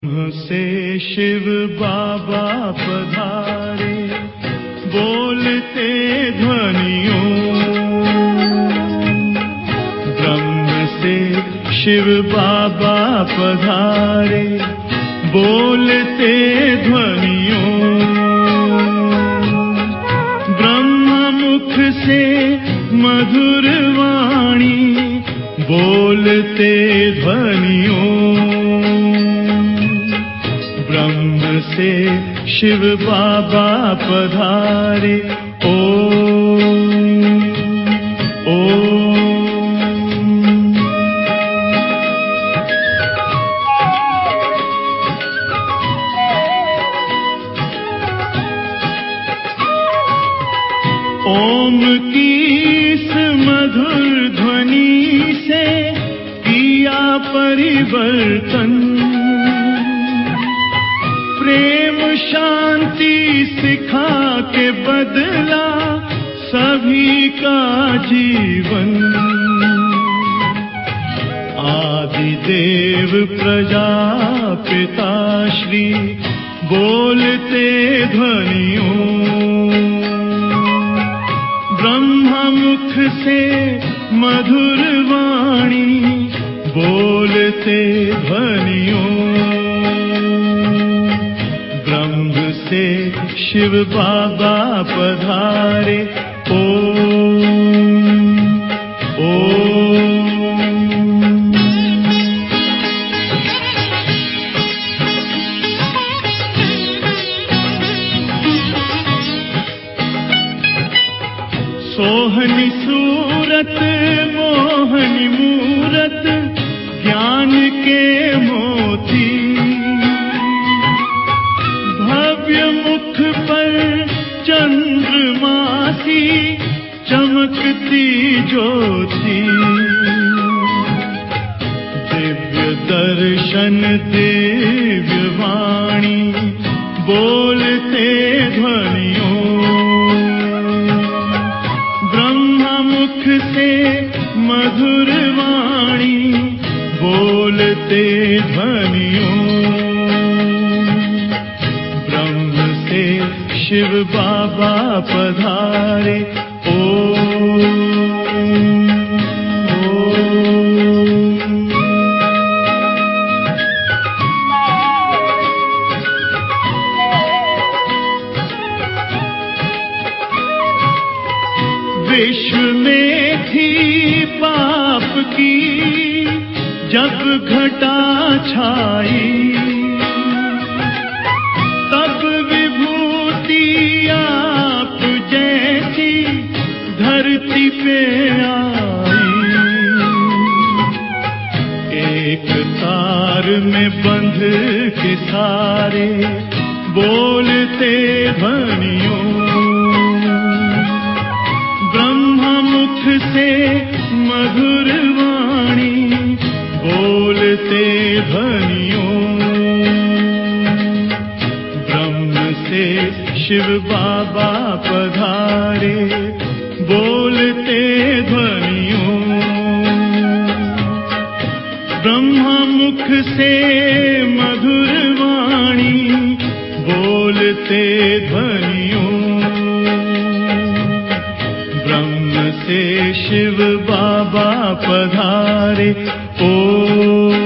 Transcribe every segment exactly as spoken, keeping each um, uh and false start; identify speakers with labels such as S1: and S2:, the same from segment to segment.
S1: से शिव बाबा पधारे, बोलते ध्वनियों। ब्रह्म से शिव बाबा पधारे, बोलते ध्वनियों। ब्रह्म मुख से मधुर वाणी, बोलते ध्वनियों। ब्रह्म से शिव बाबा पधारे, ओम ओम। ओम की इस मधुर ध्वनि से किया परिवर्तन। प्रेम शांति सिखा के बदला सभी का जीवन। आदिदेव प्रजापिता श्री बोलते ध्वनियों। ब्रह्म मुख से मधुर वाणी, बोलते ध्वनियों। ब्रह्म से शिव बाबा पधारे, ओम ओम। सोहनी सूरत मोहनी मूरत, ज्ञान के मोती। भव्य मुख पर चंद्रमासी, चमकती ज्योति। दिव्य दर्शन दिव्य वाणी, बोलते ध्वनियों। मुख से मधुर वाणी, बोलते ध्वनियों। ब्रह्म से शिव बाबा पधारे, ओम ओम। विश्व में थी पाप की जब घटा छाई, तब विभूति आप जैसी धरती पे आई। एक तार में बंध के सारे, बोलते ध्वनियों। मुख से मधुर वाणी, बोलते ध्वनियों। ब्रह्म से शिव बाबा पधारे, बोलते ध्वनियों। ब्रह्म मुख से मधुर वाणी, बोलते ध्वनियों। से शिव बाबा पधारे, ओम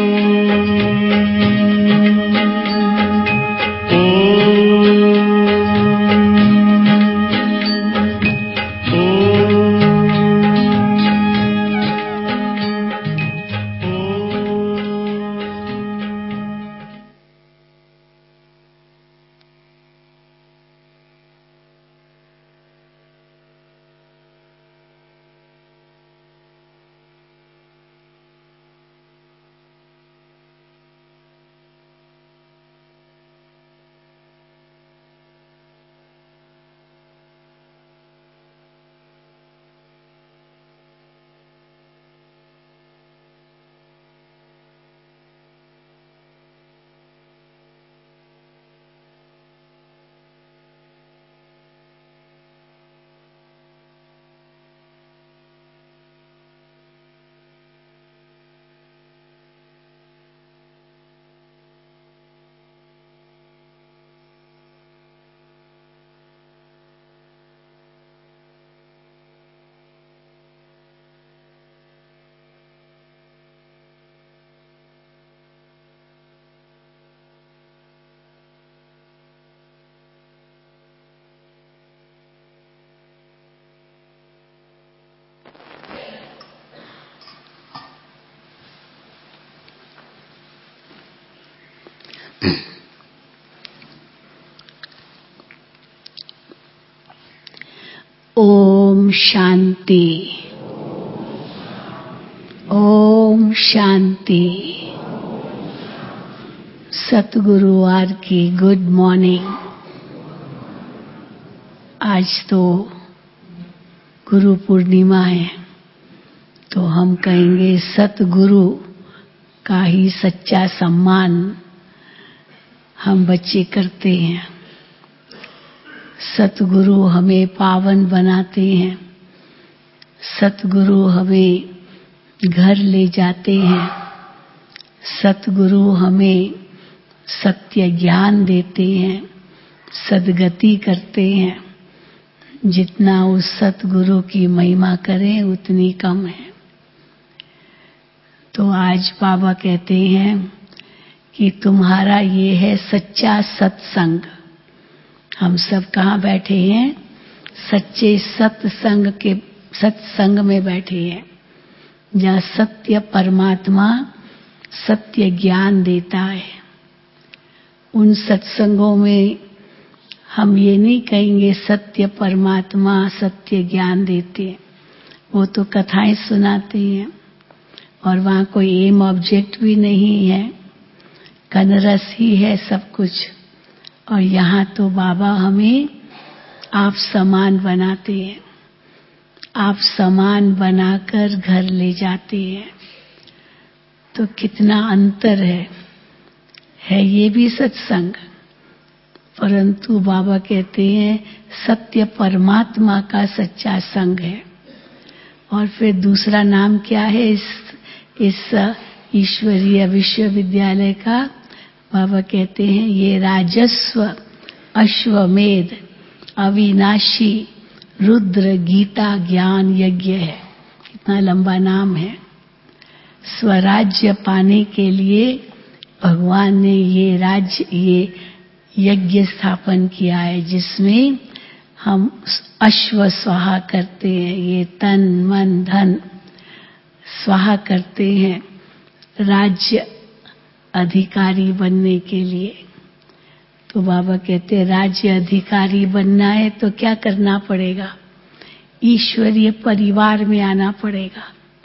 S2: ओम शांति, ओम शांति। सतगुरुवार की गुड मॉर्निंग। आज तो गुरु पूर्णिमा है, तो हम कहेंगे सतगुरु का ही सच्चा सम्मान हम बच्चे करते हैं। सतगुरु हमें पावन बनाते हैं, सतगुरु हमें घर ले जाते हैं, सतगुरु हमें सत्य ज्ञान देते हैं, सद्गति करते हैं। जितना उस सतगुरु की महिमा करें उतनी कम है। तो आज बाबा कहते हैं कि तुम्हारा ये है सच्चा सत्संग। हम सब कहाँ बैठे हैं? सच्चे सत्संग के सत्संग में बैठे हैं, जहाँ सत्य परमात्मा सत्य ज्ञान देता है। उन सत्संगों में हम ये नहीं कहेंगे सत्य परमात्मा सत्य ज्ञान देते हैं, वो तो कथाएं सुनाते हैं और वहाँ कोई एम ऑब्जेक्ट भी नहीं है, कनरस ही है सब कुछ। और यहाँ तो बाबा हमें आप समान बनाते हैं, आप समान बनाकर घर ले जाते हैं। तो कितना अंतर है है ये भी सत्संग। परंतु बाबा कहते हैं सत्य परमात्मा का सच्चा संग है। और फिर दूसरा नाम क्या है इस इस ईश्वरीय विश्वविद्यालय का? बाबा कहते हैं ये राजस्व अश्वमेध अविनाशी रुद्र गीता ज्ञान यज्ञ है। कितना लंबा नाम है। स्वराज्य पाने के लिए भगवान ने ये राज्य ये यज्ञ स्थापन किया है, जिसमें हम अश्व स्वाहा करते हैं, ये तन मन धन स्वाहा करते हैं राज्य अधिकारी बनने के लिए। तो बाबा कहते हैं राज्य अधिकारी बनना है तो क्या करना पड़ेगा? ईश्वरीय परिवार में आना पड़ेगा।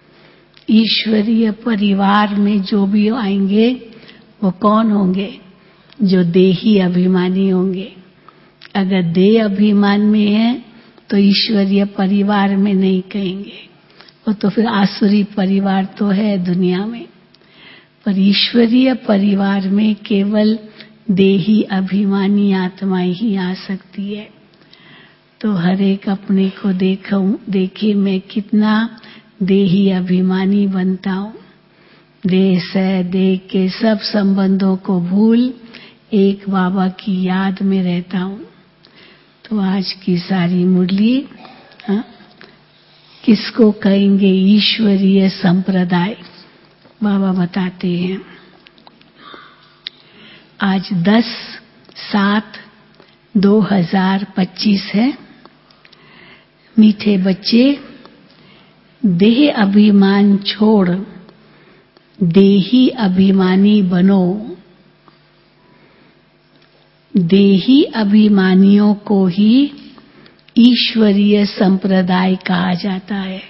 S2: ईश्वरीय परिवार में जो भी आएंगे वो कौन होंगे? जो देही अभिमानी होंगे। अगर देह अभिमान में है तो ईश्वरीय परिवार में नहीं कहेंगे, वो तो फिर आसुरी परिवार तो है दुनिया में। पर ईश्वरीय परिवार में केवल देही अभिमानी आत्माएं ही आ सकती है। तो हर एक अपने को देखूं देखे मैं कितना देही अभिमानी बनता हूँ। देह से देह के सब संबंधों को भूल एक बाबा की याद में रहता हूँ। तो आज की सारी मुरली हाँ, किसको कहेंगे? ईश्वरीय संप्रदाय। बाबा बताते हैं आज दस सात दो हजार पच्चीस है। मीठे बच्चे, देह अभिमान छोड़ देही अभिमानी बनो। देही अभिमानियों को ही ईश्वरीय संप्रदाय कहा जाता है।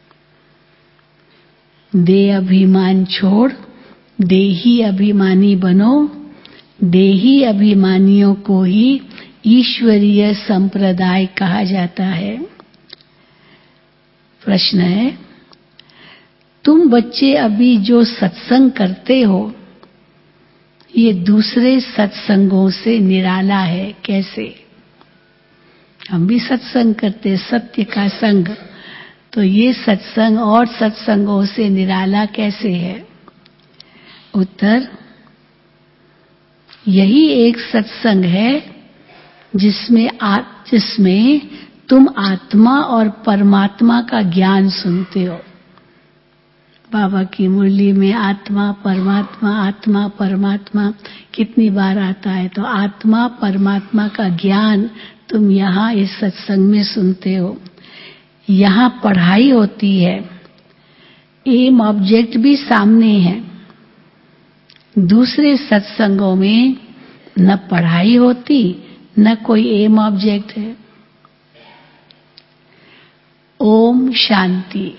S2: देह अभिमान छोड़ देही अभिमानी बनो। देही अभिमानियों को ही ईश्वरीय संप्रदाय कहा जाता है। प्रश्न है, तुम बच्चे अभी जो सत्संग करते हो ये दूसरे सत्संगों से निराला है। कैसे? हम भी सत्संग करते, सत्य का संग, तो ये सत्संग और सत्संगों से निराला कैसे है? उत्तर, यही एक सत्संग है जिसमें आ, जिसमें तुम आत्मा और परमात्मा का ज्ञान सुनते हो। बाबा की मुरली में आत्मा परमात्मा आत्मा परमात्मा कितनी बार आता है। तो आत्मा परमात्मा का ज्ञान तुम यहाँ इस सत्संग में सुनते हो। यहाँ पढ़ाई होती है, एम ऑब्जेक्ट भी सामने है, दूसरे सत्संगों में न पढ़ाई होती न कोई एम ऑब्जेक्ट है। ओम शांति।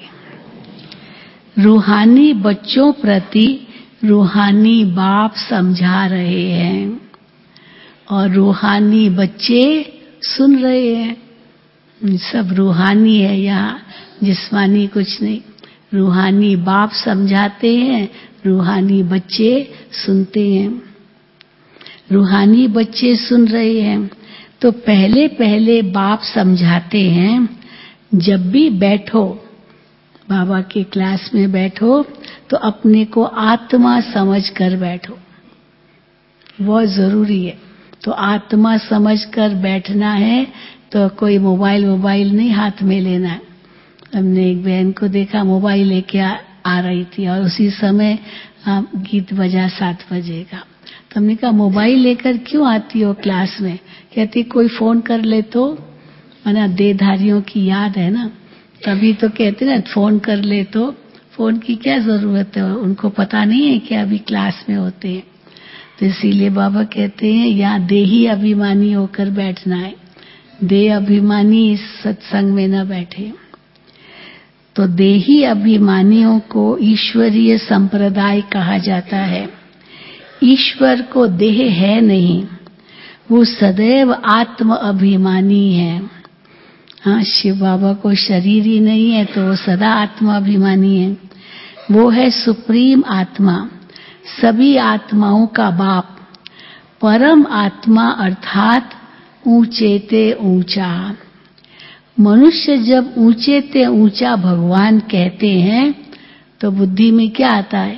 S2: रूहानी बच्चों प्रति रूहानी बाप समझा रहे हैं और रूहानी बच्चे सुन रहे हैं। सब रूहानी है यहाँ, जिस्मानी कुछ नहीं। रूहानी बाप समझाते हैं, रूहानी बच्चे सुनते हैं। रूहानी बच्चे सुन रहे हैं तो पहले पहले बाप समझाते हैं, जब भी बैठो, बाबा के क्लास में बैठो तो अपने को आत्मा समझ कर बैठो। बहुत जरूरी है। तो आत्मा समझ कर बैठना है तो कोई मोबाइल मोबाइल नहीं हाथ में लेना है। हमने एक बहन को देखा मोबाइल लेके आ, आ रही थी और उसी समय आ, गीत बजा सात बजे का। तो हमने कहा मोबाइल लेकर क्यों आती हो क्लास में? कहती कोई फोन कर ले तो, मना देहधारियों की याद है ना, तभी तो कहते ना फोन कर ले तो। फोन की क्या जरूरत है, उनको पता नहीं है कि अभी क्लास में होते हैं। तो इसीलिए बाबा कहते हैं यहाँ देही अभिमानी होकर बैठना है, देह अभिमानी इस सत्संग में न बैठे। तो देही अभिमानियों को ईश्वरीय संप्रदाय कहा जाता है। ईश्वर को देह है नहीं, वो सदैव आत्म अभिमानी है। हाँ, शिव बाबा को शरीर ही नहीं है तो वो सदा आत्मा अभिमानी है। वो है सुप्रीम आत्मा, सभी आत्माओं का बाप, परम आत्मा अर्थात ऊंचे ते ऊंचा। मनुष्य जब ऊंचे ते ऊंचा भगवान कहते हैं तो बुद्धि में क्या आता है?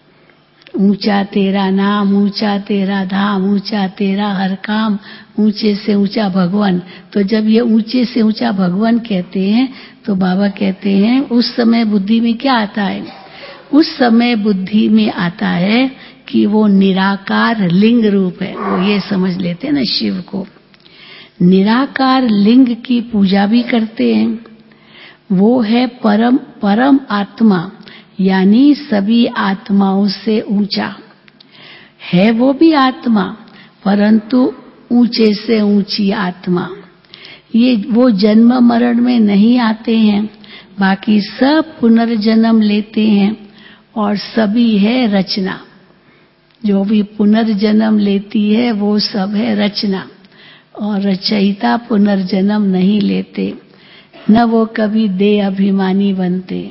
S2: ऊंचा तेरा नाम, ऊंचा तेरा धाम, ऊंचा तेरा हर काम, ऊंचे से ऊंचा भगवान। तो जब ये ऊंचे से ऊंचा भगवान कहते हैं तो बाबा कहते हैं उस समय बुद्धि में क्या आता है? उस समय बुद्धि में आता है कि वो निराकार लिंग रूप है। वो ये समझ लेते हैं ना शिव को, निराकार लिंग की पूजा भी करते हैं। वो है परम परम आत्मा, यानी सभी आत्माओं से ऊंचा है। वो भी आत्मा परंतु ऊंचे से ऊंची आत्मा। ये वो जन्म मरण में नहीं आते हैं, बाकी सब पुनर्जन्म लेते हैं और सभी है रचना। जो भी पुनर्जन्म लेती है वो सब है रचना, और रचयिता पुनर्जन्म नहीं लेते, न वो कभी देह अभिमानी बनते।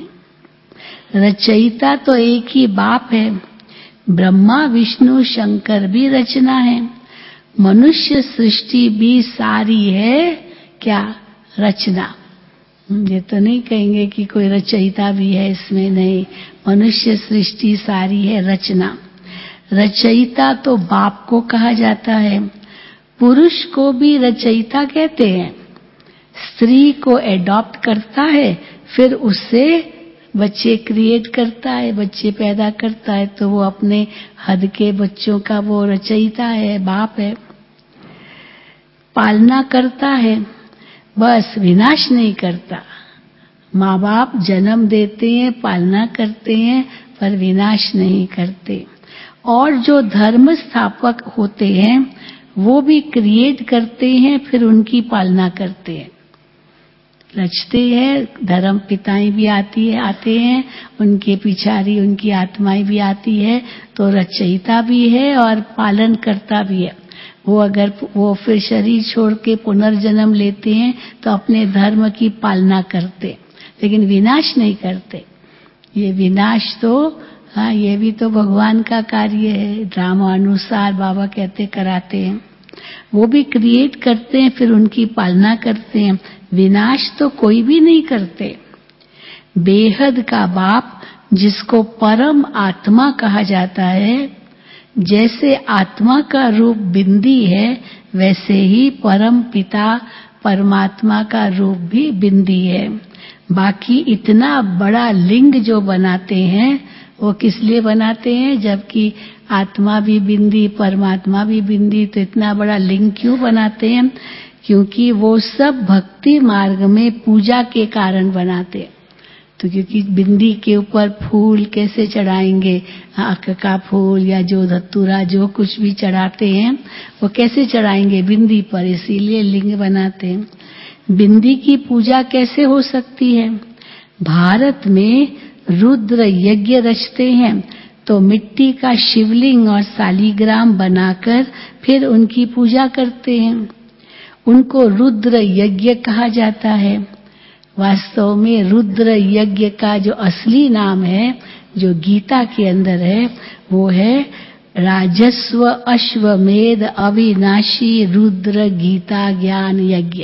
S2: रचयिता तो एक ही बाप है, ब्रह्मा विष्णु शंकर भी रचना है। मनुष्य सृष्टि भी सारी है क्या? रचना। ये तो नहीं कहेंगे कि कोई रचयिता भी है इसमें, नहीं। मनुष्य सृष्टि सारी है रचना। रचयिता तो बाप को कहा जाता है। पुरुष को भी रचयिता कहते हैं। स्त्री को एडॉप्ट करता है, फिर उससे बच्चे क्रिएट करता है, बच्चे पैदा करता है, तो वो अपने हद के बच्चों का वो रचयिता है, बाप है। पालना करता है, बस विनाश नहीं करता। माँ बाप जन्म देते हैं, पालना करते हैं, पर विनाश नहीं करते। और जो धर्म स्थापक होते हैं वो भी क्रिएट करते हैं, फिर उनकी पालना करते हैं, रचते हैं। धर्म पिताएं भी आती है आते हैं, उनके पिछाड़ी उनकी आत्माएं भी आती है, तो रचयिता भी है और पालन करता भी है। वो अगर वो फिर शरीर छोड़ के पुनर्जन्म लेते हैं तो अपने धर्म की पालना करते, लेकिन विनाश नहीं करते। ये विनाश तो हाँ, ये भी तो भगवान का कार्य है, ड्रामा अनुसार बाबा कहते कराते हैं। वो भी क्रिएट करते हैं, फिर उनकी पालना करते हैं। विनाश तो कोई भी नहीं करते। बेहद का बाप, जिसको परम आत्मा कहा जाता है, जैसे आत्मा का रूप बिंदी है, वैसे ही परम पिता परमात्मा का रूप भी बिंदी है। बाकी इतना बड़ा लिंग जो बनाते हैं वो किस लिए बनाते हैं? जबकि आत्मा भी बिंदी परमात्मा भी बिंदी, तो इतना बड़ा लिंग क्यों बनाते हैं? क्योंकि वो सब भक्ति मार्ग में पूजा के कारण बनाते हैं। तो क्योंकि बिंदी के ऊपर फूल कैसे चढ़ाएंगे, आँख का फूल या जो धतूरा जो कुछ भी चढ़ाते हैं वो कैसे चढ़ाएंगे, बिंदी पर, इसीलिए लिंग बनाते हैं। बिंदी की पूजा कैसे हो सकती है? भारत में रुद्र यज्ञ रचते हैं तो मिट्टी का शिवलिंग और शालिग्राम बनाकर फिर उनकी पूजा करते हैं। उनको रुद्र यज्ञ कहा जाता है। वास्तव में रुद्र यज्ञ का जो असली नाम है, जो गीता के अंदर है, वो है राजस्व अश्वमेध अविनाशी रुद्र गीता ज्ञान यज्ञ,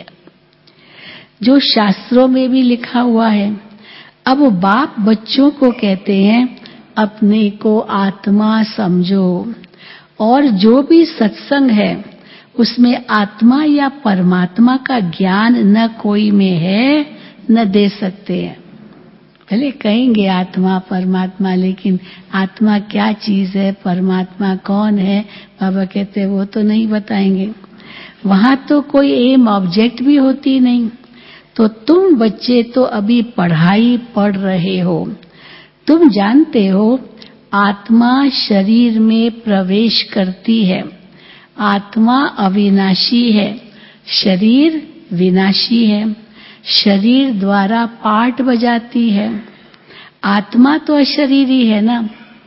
S2: जो शास्त्रों में भी लिखा हुआ है। अब बाप बच्चों को कहते हैं अपने को आत्मा समझो, और जो भी सत्संग है उसमें आत्मा या परमात्मा का ज्ञान न कोई में है न दे सकते हैं। भले कहेंगे आत्मा परमात्मा, लेकिन आत्मा क्या चीज है, परमात्मा कौन है, बाबा कहते हैं वो तो नहीं बताएंगे। वहां तो कोई एम ऑब्जेक्ट भी होती नहीं। तो तुम बच्चे तो अभी पढ़ाई पढ़ रहे हो, तुम जानते हो आत्मा शरीर में प्रवेश करती है, आत्मा अविनाशी है, शरीर विनाशी है, शरीर द्वारा पाठ बजाती है। आत्मा तो अशरीरी है ना,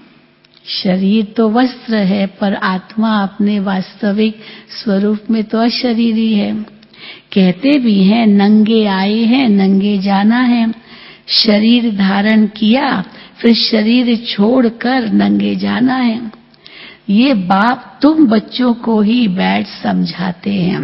S2: शरीर तो वस्त्र है, पर आत्मा अपने वास्तविक स्वरूप में तो अशरीरी है। कहते भी हैं नंगे आए हैं नंगे जाना है, शरीर धारण किया फिर शरीर छोड़कर नंगे जाना है। ये बाप तुम बच्चों को ही बैठ समझाते हैं।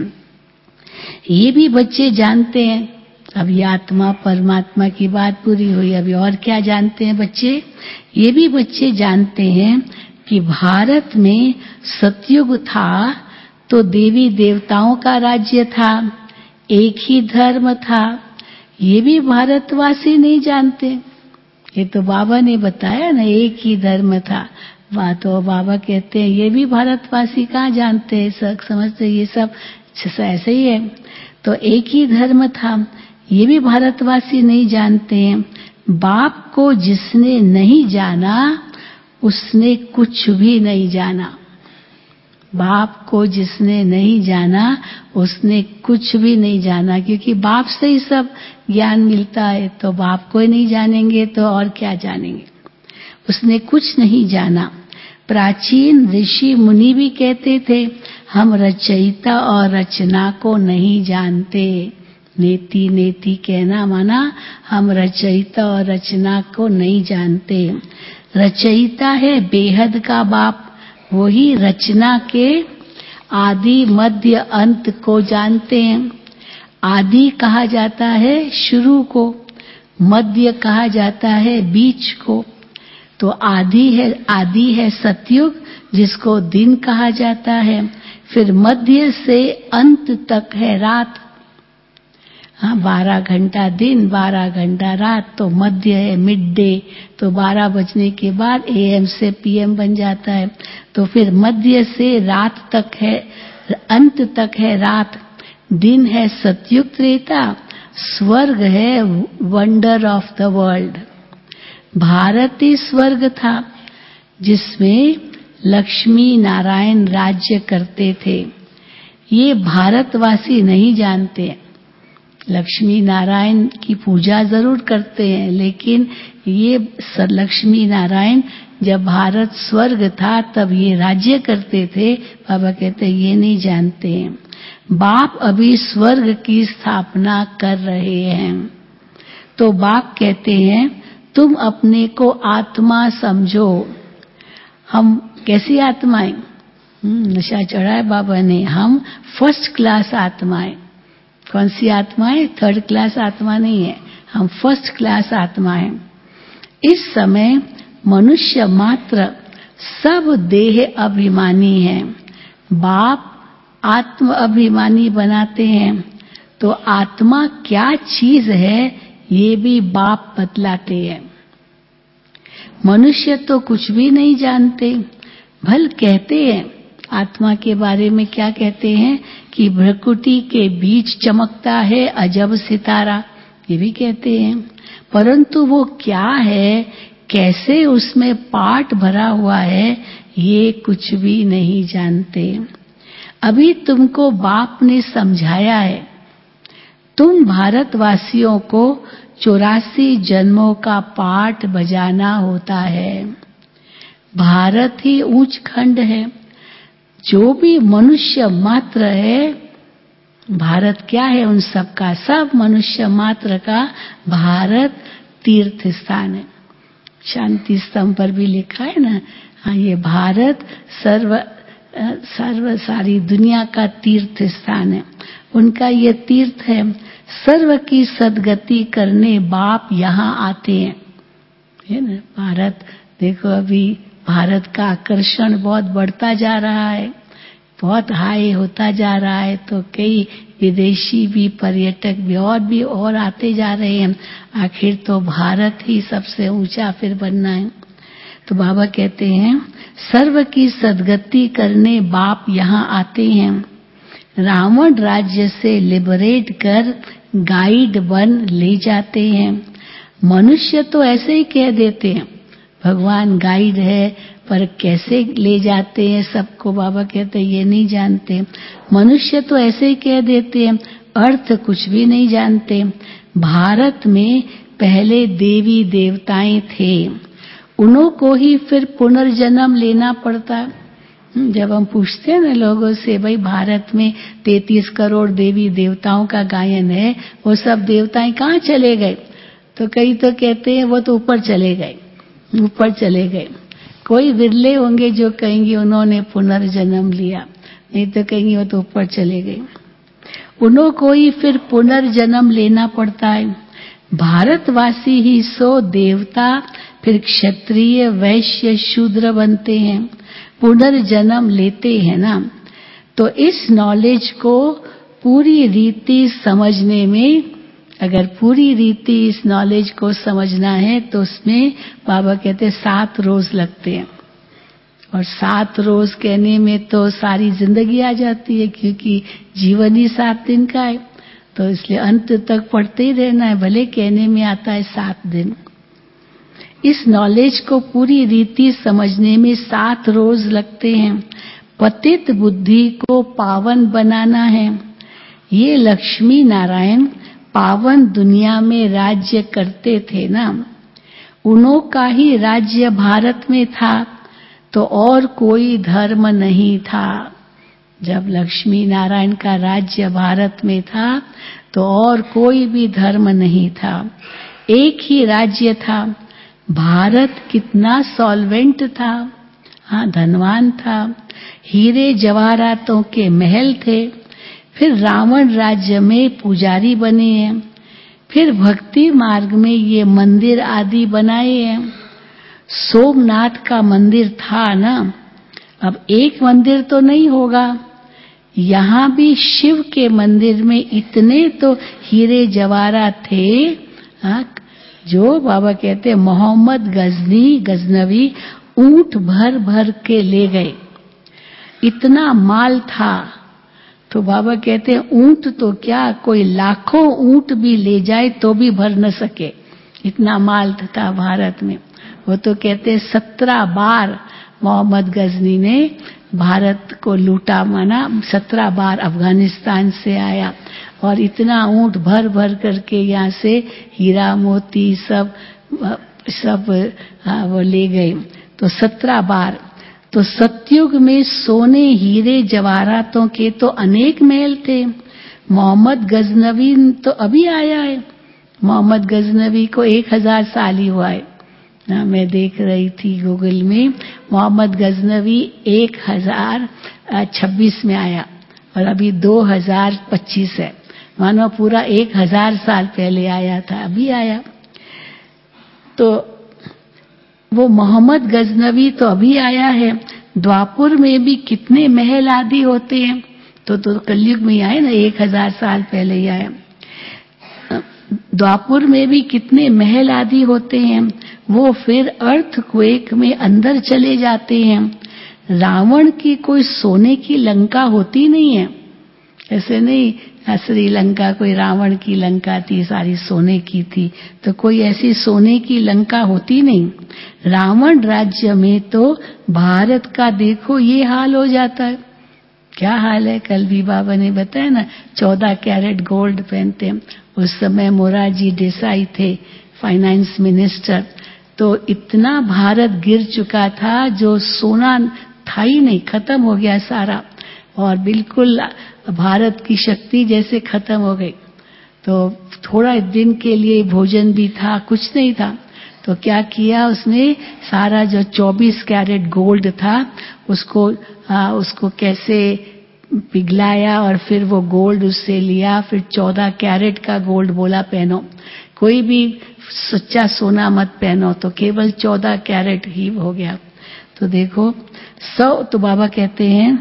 S2: ये भी बच्चे जानते हैं। अभी आत्मा परमात्मा की बात पूरी हुई, अभी और क्या जानते हैं बच्चे? ये भी बच्चे जानते हैं कि भारत में सतयुग था तो देवी देवताओं का राज्य था, एक ही धर्म था। ये भी भारतवासी नहीं जानते। ये तो बाबा ने बताया ना, एक ही धर्म था। वाह, तो बाबा कहते हैं ये भी भारतवासी कहाँ जानते हैं, सब समझते ये सब ऐसे ही है। तो एक ही धर्म था, ये भी भारतवासी नहीं जानते हैं। बाप को जिसने नहीं जाना उसने कुछ भी नहीं जाना। बाप को जिसने नहीं जाना उसने कुछ भी नहीं जाना, क्योंकि बाप से ही सब ज्ञान मिलता है। तो बाप को ही नहीं जानेंगे तो और क्या जानेंगे। उसने कुछ नहीं जाना। प्राचीन ऋषि मुनि भी कहते थे हम रचयिता और रचना को नहीं जानते। नेति नेति कहना माना हम रचयिता और रचना को नहीं जानते। रचयिता है बेहद का बाप, वही रचना के आदि मध्य अंत को जानते हैं। आदि कहा जाता है शुरू को, मध्य कहा जाता है बीच को। तो आदि है आदि है सतयुग, जिसको दिन कहा जाता है। फिर मध्य से अंत तक है रात। हाँ, बारह घंटा दिन बारह घंटा रात, तो मध्य है मिड डे। तो बारह बजने के बाद एएम से पीएम बन जाता है। तो फिर मध्य से रात तक है, अंत तक है रात। दिन है सतयुग त्रेता, स्वर्ग है wonder of the world. Bharat ही स्वर्ग था जिसमें लक्ष्मी नारायण राज्य करते थे। ये भारतवासी नहीं जानते। लक्ष्मी नारायण की पूजा जरूर करते हैं, लेकिन ये लक्ष्मी नारायण जब भारत स्वर्ग था तब ये राज्य करते थे। बाबा कहते ये नहीं जानते हैं। बाप अभी स्वर्ग की स्थापना कर रहे हैं। तो बाप कहते हैं तुम अपने को आत्मा समझो। हम कैसी आत्माएं? नशा चढ़ा है बाबा ने। हम फर्स्ट क्लास आत्माएं। कौन सी आत्माएं? थर्ड क्लास आत्मा नहीं है, हम फर्स्ट क्लास आत्मा हैं। इस समय मनुष्य मात्र सब देह अभिमानी हैं। बाप आत्म अभिमानी बनाते हैं। तो आत्मा क्या चीज है ये भी बाप बतलाते हैं। मनुष्य तो कुछ भी नहीं जानते। भल कहते हैं आत्मा के बारे में, क्या कहते हैं कि भ्रकुटी के बीच चमकता है अजब सितारा, ये भी कहते हैं। परंतु वो क्या है, कैसे उसमें पाठ भरा हुआ है, ये कुछ भी नहीं जानते। अभी तुमको बाप ने समझाया है, तुम भारतवासियों को चौरासी जन्मों का पाठ बजाना होता है। भारत ही ऊंच खंड है, जो भी मनुष्य मात्र है, भारत क्या है उन सब का, सब मनुष्य मात्र का भारत तीर्थ स्थान है। शांति स्तंभ पर भी लिखा है ना, हाँ, ये भारत सर्व सर्व सारी दुनिया का तीर्थ स्थान है। उनका ये तीर्थ है। सर्व की सदगति करने बाप यहाँ आते हैं, है ना। भारत देखो, अभी भारत का आकर्षण बहुत बढ़ता जा रहा है, बहुत हाई होता जा रहा है, तो कई विदेशी भी पर्यटक भी और भी और आते जा रहे हैं। आखिर तो भारत ही सबसे ऊंचा फिर बनना है। तो बाबा कहते हैं, सर्व की सदगति करने बाप यहाँ आते हैं। रावण राज्य से लिबरेट कर गाइड बन ले जाते हैं। मनुष्य तो ऐसे ही कह देते हैं भगवान गाइड है, पर कैसे ले जाते हैं सबको बाबा कहते हैं ये नहीं जानते। मनुष्य तो ऐसे ही कह देते हैं, अर्थ कुछ भी नहीं जानते। भारत में पहले देवी देवताएं थे, उन्हों को ही फिर पुनर्जन्म लेना पड़ता है। जब हम पूछते हैं ना लोगों से, भाई भारत में तैंतीस करोड़ देवी देवताओं का गायन है, वो सब देवताएं कहाँ चले गए, तो कई तो कहते हैं वो तो ऊपर चले गए, ऊपर चले गए। कोई विरले होंगे जो कहेंगे उन्होंने पुनर्जन्म लिया, नहीं तो कहेंगे वो तो ऊपर चले गए। उन्हों को ही फिर पुनर्जन्म लेना पड़ता है। भारतवासी ही सो देवता, फिर क्षत्रिय वैश्य शूद्र बनते हैं, पुनर्जन्म लेते हैं ना। तो इस नॉलेज को पूरी रीति समझने में, अगर पूरी रीति इस नॉलेज को समझना है तो उसमें बाबा कहते हैं सात रोज लगते हैं। और सात रोज कहने में तो सारी जिंदगी आ जाती है, क्योंकि जीवन ही सात दिन का है, तो इसलिए अंत तक पढ़ते ही रहना है, भले कहने में आता है सात दिन। इस नॉलेज को पूरी रीति समझने में सात रोज लगते हैं। पतित बुद्धि को पावन बनाना है। ये लक्ष्मी नारायण पावन दुनिया में राज्य करते थे ना, उन्हों का ही राज्य भारत में था, तो और कोई धर्म नहीं था। जब लक्ष्मी नारायण का राज्य भारत में था तो और कोई भी धर्म नहीं था, एक ही राज्य था। भारत कितना सॉल्वेंट था, हाँ धनवान था, हीरे जवाहरातों के महल थे। फिर रावण राज्य में पुजारी बने हैं, फिर भक्ति मार्ग में ये मंदिर आदि बनाए हैं। सोमनाथ का मंदिर था ना, अब एक मंदिर तो नहीं होगा, यहाँ भी शिव के मंदिर में इतने तो हीरे जवाहरात थे, हाँ, जो बाबा कहते हैं मोहम्मद गजनी गजनवी ऊंट भर भर के ले गए, इतना माल था। तो बाबा कहते हैं ऊंट तो क्या, कोई लाखों ऊंट भी ले जाए तो भी भर न सके, इतना माल था भारत में। वो तो कहते हैं सत्रह बार मोहम्मद गजनी ने भारत को लूटा, माना सत्रह बार अफगानिस्तान से आया और इतना ऊंट भर भर करके यहाँ से हीरा मोती सब सब वो ले गए, तो सत्रह बार। तो सतयुग में सोने हीरे जवाहरातों के तो अनेक महल थे। मोहम्मद गजनवी तो अभी आया है, मोहम्मद गजनवी को एक हजार साल ही हुआ है ना, मैं देख रही थी गूगल में, मोहम्मद गजनवी एक हजार छब्बीस में आया और अभी दो हजार पच्चीस है, मानो पूरा एक हजार साल पहले आया था, अभी आया। तो वो मोहम्मद गजनवी तो अभी आया है। द्वापुर में भी कितने महल आदि होते हैं, तो तो कलयुग में आए ना, एक हजार साल पहले ही आया। द्वापुर में भी कितने महल आदि होते हैं, वो फिर अर्थक्वेक में अंदर चले जाते हैं। रावण की कोई सोने की लंका होती नहीं है, ऐसे नहीं श्रीलंका कोई रावण की लंका थी, सारी सोने की थी, तो कोई ऐसी सोने की लंका होती नहीं। रावण राज्य में तो भारत का देखो ये हाल हो जाता है। क्या हाल है, कल भी बाबा ने बताया ना, चौदह कैरेट गोल्ड पहनते हैं। उस समय मोरारजी देसाई थे फाइनेंस मिनिस्टर, तो इतना भारत गिर चुका था, जो सोना था ही नहीं, खत्म हो गया सारा, और बिल्कुल भारत की शक्ति जैसे खत्म हो गई। तो थोड़ा दिन के लिए भोजन भी था, कुछ नहीं था, तो क्या किया उसने, सारा जो चौबीस कैरेट गोल्ड था उसको आ, उसको कैसे पिघलाया और फिर वो गोल्ड उससे लिया, फिर चौदह कैरेट का गोल्ड बोला पहनो, कोई भी सच्चा सोना मत पहनो, तो केवल चौदह कैरेट ही हो गया। तो देखो सौ, तो बाबा कहते हैं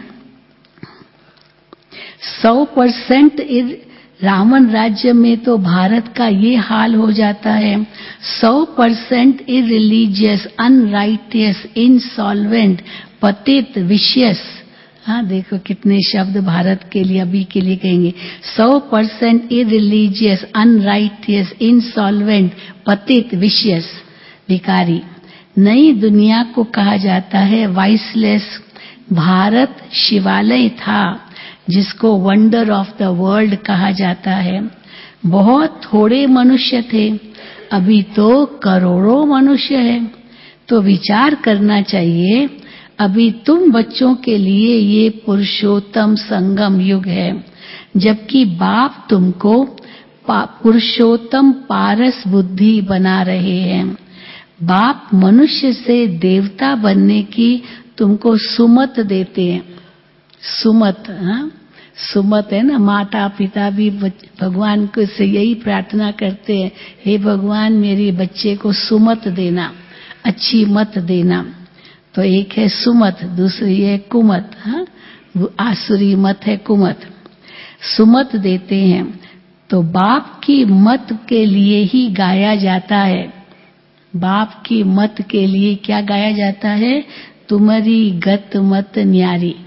S2: सौ परसेंट रावण राज्य में तो भारत का ये हाल हो जाता है। सौ परसेंट इरिलीजियस, अनराइटियस, इनसॉल्वेंट, पतित, विशियस। हाँ देखो कितने शब्द भारत के लिए अभी के लिए कहेंगे। सौ परसेंट इरिलीजियस, अनराइटियस, इनसॉल्वेंट, पतित, विशियस, भिखारी। नई दुनिया को कहा जाता है वाइसलेस। भारत शिवालय था जिसको वंडर ऑफ द वर्ल्ड कहा जाता है। बहुत थोड़े मनुष्य थे, अभी तो करोड़ों मनुष्य हैं। तो विचार करना चाहिए, अभी तुम बच्चों के लिए ये पुरुषोत्तम संगम युग है, जबकि बाप तुमको पुरुषोत्तम पारस बुद्धि बना रहे हैं। बाप मनुष्य से देवता बनने की तुमको सुमत देते हैं। सुमत, हाँ सुमत है ना, माता पिता भी भगवान को से यही प्रार्थना करते हैं, हे भगवान मेरे बच्चे को सुमत देना, अच्छी मत देना। तो एक है सुमत, दूसरी है कुमत। हाँ आसुरी मत है कुमत, सुमत देते हैं। तो बाप की मत के लिए ही गाया जाता है। बाप की मत के लिए क्या गाया जाता है, तुम्हारी गत मत न्यारी।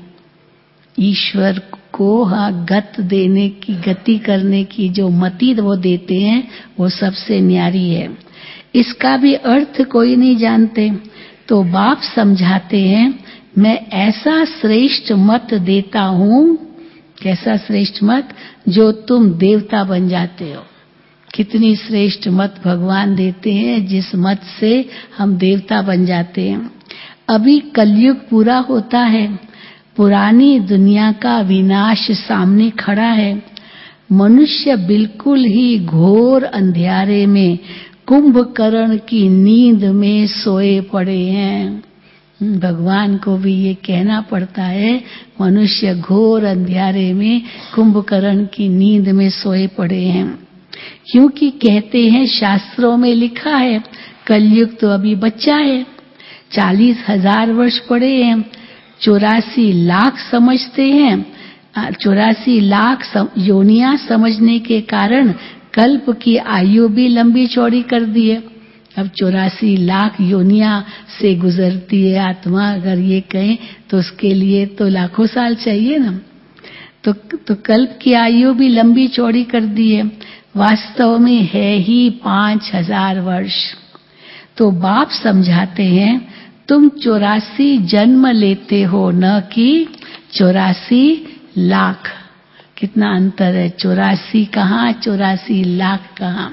S2: ईश्वर को हाँ गत देने की, गति करने की जो मति वो देते हैं वो सबसे न्यारी है। इसका भी अर्थ कोई नहीं जानते, तो बाप समझाते हैं मैं ऐसा श्रेष्ठ मत देता हूँ। कैसा श्रेष्ठ मत, जो तुम देवता बन जाते हो। कितनी श्रेष्ठ मत भगवान देते हैं, जिस मत से हम देवता बन जाते हैं। अभी कलयुग पूरा होता है, पुरानी दुनिया का विनाश सामने खड़ा है। मनुष्य बिल्कुल ही घोर अंधियारे में, कुंभकर्ण की नींद में सोए पड़े हैं। भगवान को भी ये कहना पड़ता है, मनुष्य घोर अंधियारे में, कुंभकर्ण की नींद में सोए पड़े हैं। क्योंकि कहते हैं, शास्त्रों में लिखा है, कलयुग तो अभी बच्चा है, चालीस हजार वर्ष पड़े हैं, चौरासी लाख समझते हैं। चौरासी लाख सम, योनियां समझने के कारण कल्प की आयु भी लंबी चौड़ी कर दी है। अब चौरासी लाख योनियां से गुजरती है आत्मा, अगर ये कहें तो उसके लिए तो लाखों साल चाहिए ना। तो, तो कल्प की आयु भी लंबी चौड़ी कर दी है, वास्तव में है ही पांच हजार वर्ष। तो बाप समझाते हैं, तुम चौरासी जन्म लेते हो, न कि चौरासी लाख। कितना अंतर है, चौरासी कहाँ, चौरासी लाख कहाँ।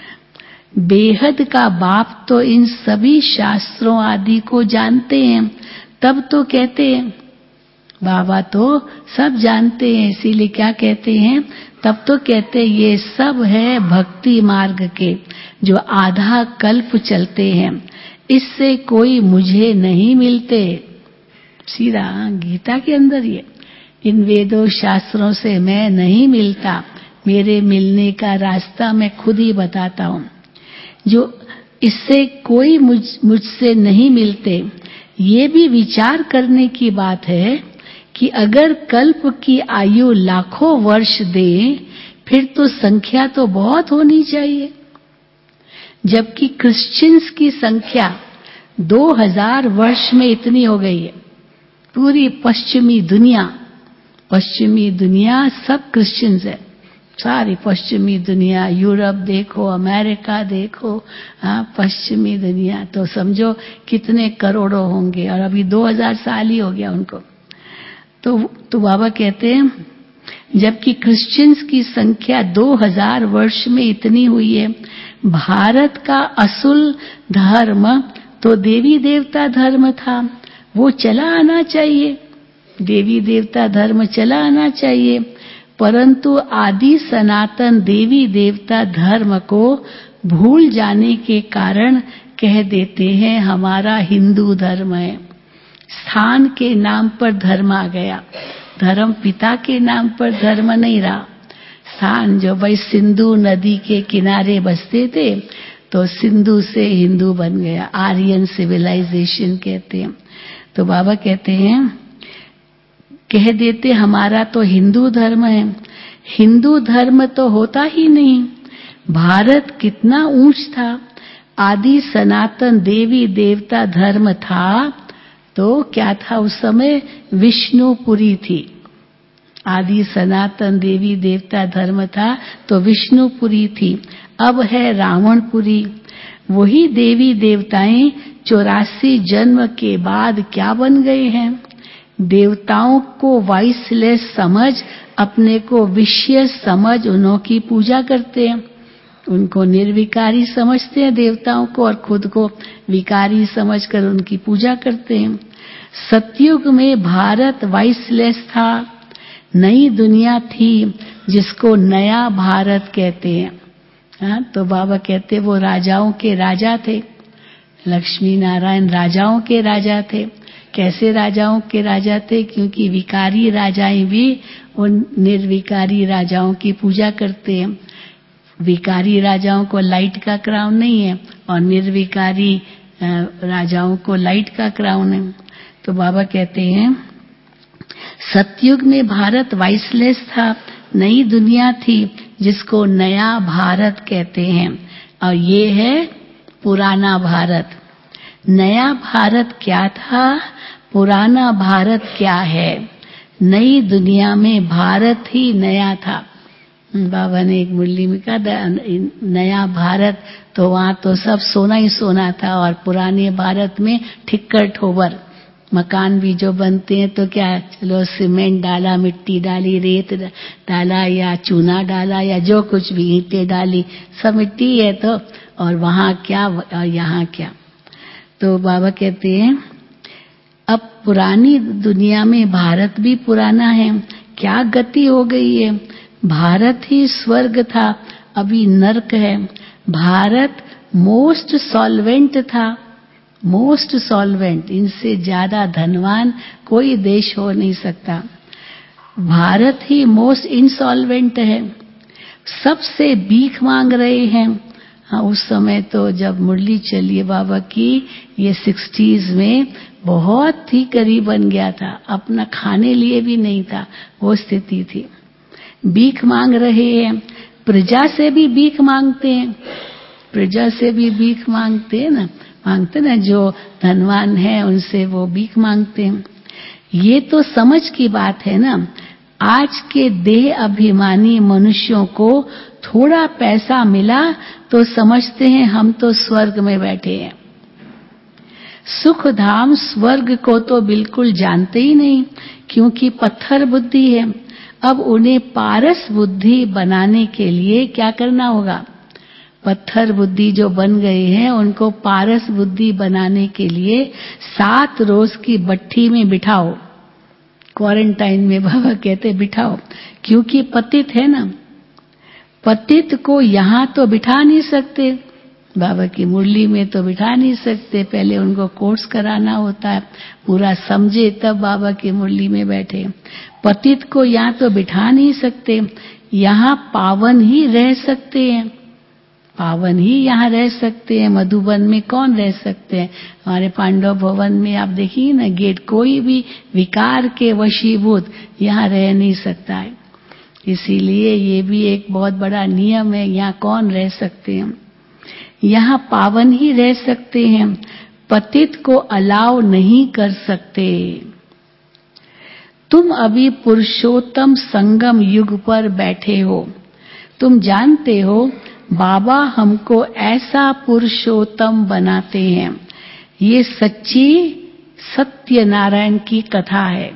S2: बेहद का बाप तो इन सभी शास्त्रों आदि को जानते हैं, तब तो कहते हैं, बाबा तो सब जानते हैं, इसीलिए क्या कहते हैं, तब तो कहते हैं ये सब है भक्ति मार्ग के, जो आधा कल्प चलते हैं, इससे कोई मुझे नहीं मिलते। सीधा गीता के अंदर ये, इन वेदों शास्त्रों से मैं नहीं मिलता, मेरे मिलने का रास्ता मैं खुद ही बताता हूँ। जो इससे कोई मुझ मुझसे नहीं मिलते। ये भी विचार करने की बात है कि अगर कल्प की आयु लाखों वर्ष दे, फिर तो संख्या तो बहुत होनी चाहिए, जबकि क्रिश्चियंस की संख्या दो हजार वर्ष में इतनी हो गई है। पूरी पश्चिमी दुनिया पश्चिमी दुनिया सब क्रिश्चियंस है, सारी पश्चिमी दुनिया, यूरोप देखो, अमेरिका देखो, हाँ पश्चिमी दुनिया तो समझो कितने करोड़ों होंगे, और अभी दो हज़ार साल ही हो गया उनको। तो तो बाबा कहते हैं जबकि क्रिश्चियंस की संख्या दो हज़ार वर्ष में इतनी हुई है, भारत का असुल धर्म तो देवी देवता धर्म था, वो चला आना चाहिए, देवी देवता धर्म चला आना चाहिए, परंतु आदि सनातन देवी देवता धर्म को भूल जाने के कारण कह देते हैं हमारा हिंदू धर्म है। स्थान के नाम पर धर्म आ गया, धर्म पिता के नाम पर धर्म नहीं रहा। स्थान जो भाई सिंधु नदी के किनारे बसते थे तो सिंधु से हिंदू बन गया, आर्यन सिविलाइजेशन कहते हैं। तो बाबा कहते हैं कह देते हमारा तो हिंदू धर्म है, हिंदू धर्म तो होता ही नहीं। भारत कितना ऊंच था, आदि सनातन देवी देवता धर्म था तो क्या था उस समय, विष्णुपुरी थी। आदि सनातन देवी देवता धर्म था तो विष्णुपुरी थी, अब है रावणपुरी। वही देवी देवताएं चौरासी जन्म के बाद क्या बन गए हैं, देवताओं को वाइसलेस समझ, अपने को विषय समझ उन्हों की पूजा करते हैं, उनको निर्विकारी समझते हैं देवताओं को, और खुद को विकारी समझकर उनकी पूजा करते हैं। सतयुग में भारत वाइसलेस था, नई दुनिया थी जिसको नया भारत कहते हैं। हाँ, तो बाबा कहते वो राजाओं के राजा थे, लक्ष्मी नारायण राजाओं के राजा थे। कैसे राजाओं के राजा थे, क्योंकि विकारी राजाएं भी उन निर्विकारी राजाओं की पूजा करते हैं। विकारी राजाओं को लाइट का क्राउन नहीं है और निर्विकारी राजाओं को लाइट का क्राउन है। तो बाबा कहते हैं सतयुग में भारत वाइसलेस था, नई दुनिया थी जिसको नया भारत कहते हैं, और ये है पुराना भारत। नया भारत क्या था, पुराना भारत क्या है। नई दुनिया में भारत ही नया था। बाबा ने एक मुरली में कहा नया भारत तो वहां तो सब सोना ही सोना था, और पुराने भारत में ठिक्कर ठोबर मकान भी जो बनते हैं तो क्या, चलो सीमेंट डाला, मिट्टी डाली, रेत डाला या चूना डाला या जो कुछ भी ईंटें डाली, सब मिट्टी है तो, और वहां क्या और यहाँ क्या। तो बाबा कहते हैं अब पुरानी दुनिया में भारत भी पुराना है, क्या गति हो गई है। भारत ही स्वर्ग था, अभी नरक है। भारत मोस्ट सॉल्वेंट था, मोस्ट सॉल्वेंट, इनसे ज्यादा धनवान कोई देश हो नहीं सकता। भारत ही मोस्ट इंसॉल्वेंट है, सबसे भीख मांग रहे हैं। हाँ, उस समय तो जब मुरली चली बाबा की, ये सिक्सटीज में बहुत ही करीब बन गया था, अपना खाने लिए भी नहीं था, वो स्थिति थी। भीख मांग रहे हैं, प्रजा से भी भीख मांगते हैं, प्रजा से भी भीख मांगते हैं ना, मांगते ना, जो धनवान है उनसे वो भीख मांगते हैं। ये तो समझ की बात है ना। आज के देह अभिमानी मनुष्यों को थोड़ा पैसा मिला तो समझते हैं हम तो स्वर्ग में बैठे हैं। सुख धाम स्वर्ग को तो बिल्कुल जानते ही नहीं, क्योंकि पत्थर बुद्धि है। अब उन्हें पारस बुद्धि बनाने के लिए क्या करना होगा, पत्थर बुद्धि जो बन गए हैं उनको पारस बुद्धि बनाने के लिए सात रोज की भट्ठी में बिठाओ, क्वारंटाइन में बाबा कहते बिठाओ, क्योंकि पतित है ना, पतित को यहाँ तो बिठा नहीं सकते, बाबा की मुरली में तो बिठा नहीं सकते, पहले उनको कोर्स कराना होता है, पूरा समझे तब बाबा की मुरली में बैठे। पतित को यहाँ तो बिठा नहीं सकते, यहाँ पावन ही रह सकते हैं, पावन ही यहाँ रह सकते हैं। मधुबन में कौन रह सकते हैं, हमारे पांडव भवन में आप देखिए ना गेट, कोई भी विकार के वशीभूत यहाँ रह नहीं सकता है। इसीलिए ये भी एक बहुत बड़ा नियम है, यहाँ कौन रह सकते हैं, यहाँ पावन ही रह सकते हैं, पतित को अलाव नहीं कर सकते। तुम अभी पुरुषोत्तम संगम युग पर बैठे हो। तुम जानते हो बाबा हमको ऐसा पुरुषोत्तम बनाते हैं। ये सच्ची सत्यनारायण की कथा है।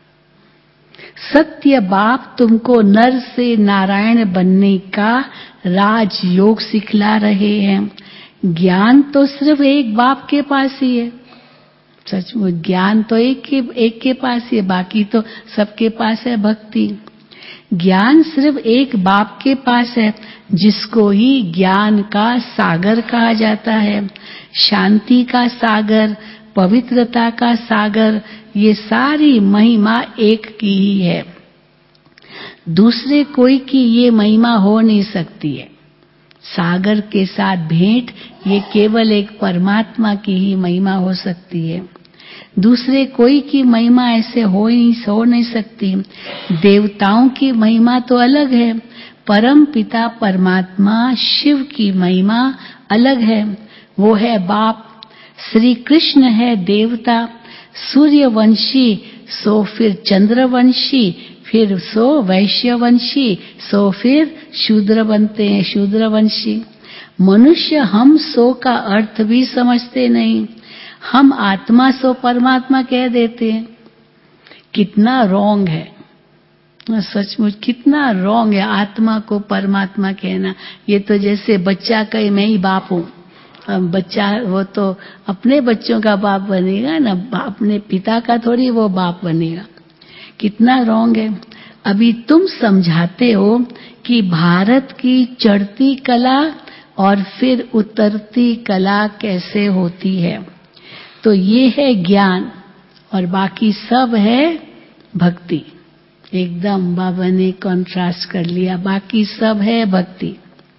S2: सत्य बाप तुमको नर से नारायण बनने का राजयोग सिखला रहे हैं। ज्ञान तो सिर्फ एक बाप के पास ही है। सचमुच ज्ञान तो एक के एक के पास ही है, बाकी तो सबके पास है भक्ति। ज्ञान सिर्फ एक बाप के पास है, जिसको ही ज्ञान का सागर कहा जाता है। शांति का सागर, पवित्रता का सागर, ये सारी महिमा एक की ही है। दूसरे कोई की ये महिमा हो नहीं सकती है। सागर के साथ भेंट ये केवल एक परमात्मा की ही महिमा हो सकती है। दूसरे कोई की महिमा ऐसे हो ही हो नहीं सकती। देवताओं की महिमा तो अलग है, परम पिता परमात्मा शिव की महिमा अलग है। वो है बाप। श्री कृष्ण है देवता, सूर्यवंशी, सो फिर चंद्रवंशी, फिर सो वैश्यवंशी, सो फिर शूद्र बनते हैं, शूद्रवंशी। मनुष्य हम सो का अर्थ भी समझते नहीं। हम आत्मा सो परमात्मा कह देते हैं। कितना रॉन्ग है, सचमुच कितना रॉन्ग है आत्मा को परमात्मा कहना। ये तो जैसे बच्चा कहे मैं ही बाप हूँ। अब बच्चा वो तो अपने बच्चों का बाप बनेगा ना, अपने पिता का थोड़ी वो बाप बनेगा। कितना रॉन्ग है। अभी तुम समझाते हो कि भारत की चढ़ती कला और फिर उतरती कला कैसे होती है। तो ये है ज्ञान और बाकी सब है भक्ति। एकदम बाबा ने कॉन्ट्रास्ट कर लिया, बाकी सब है भक्ति।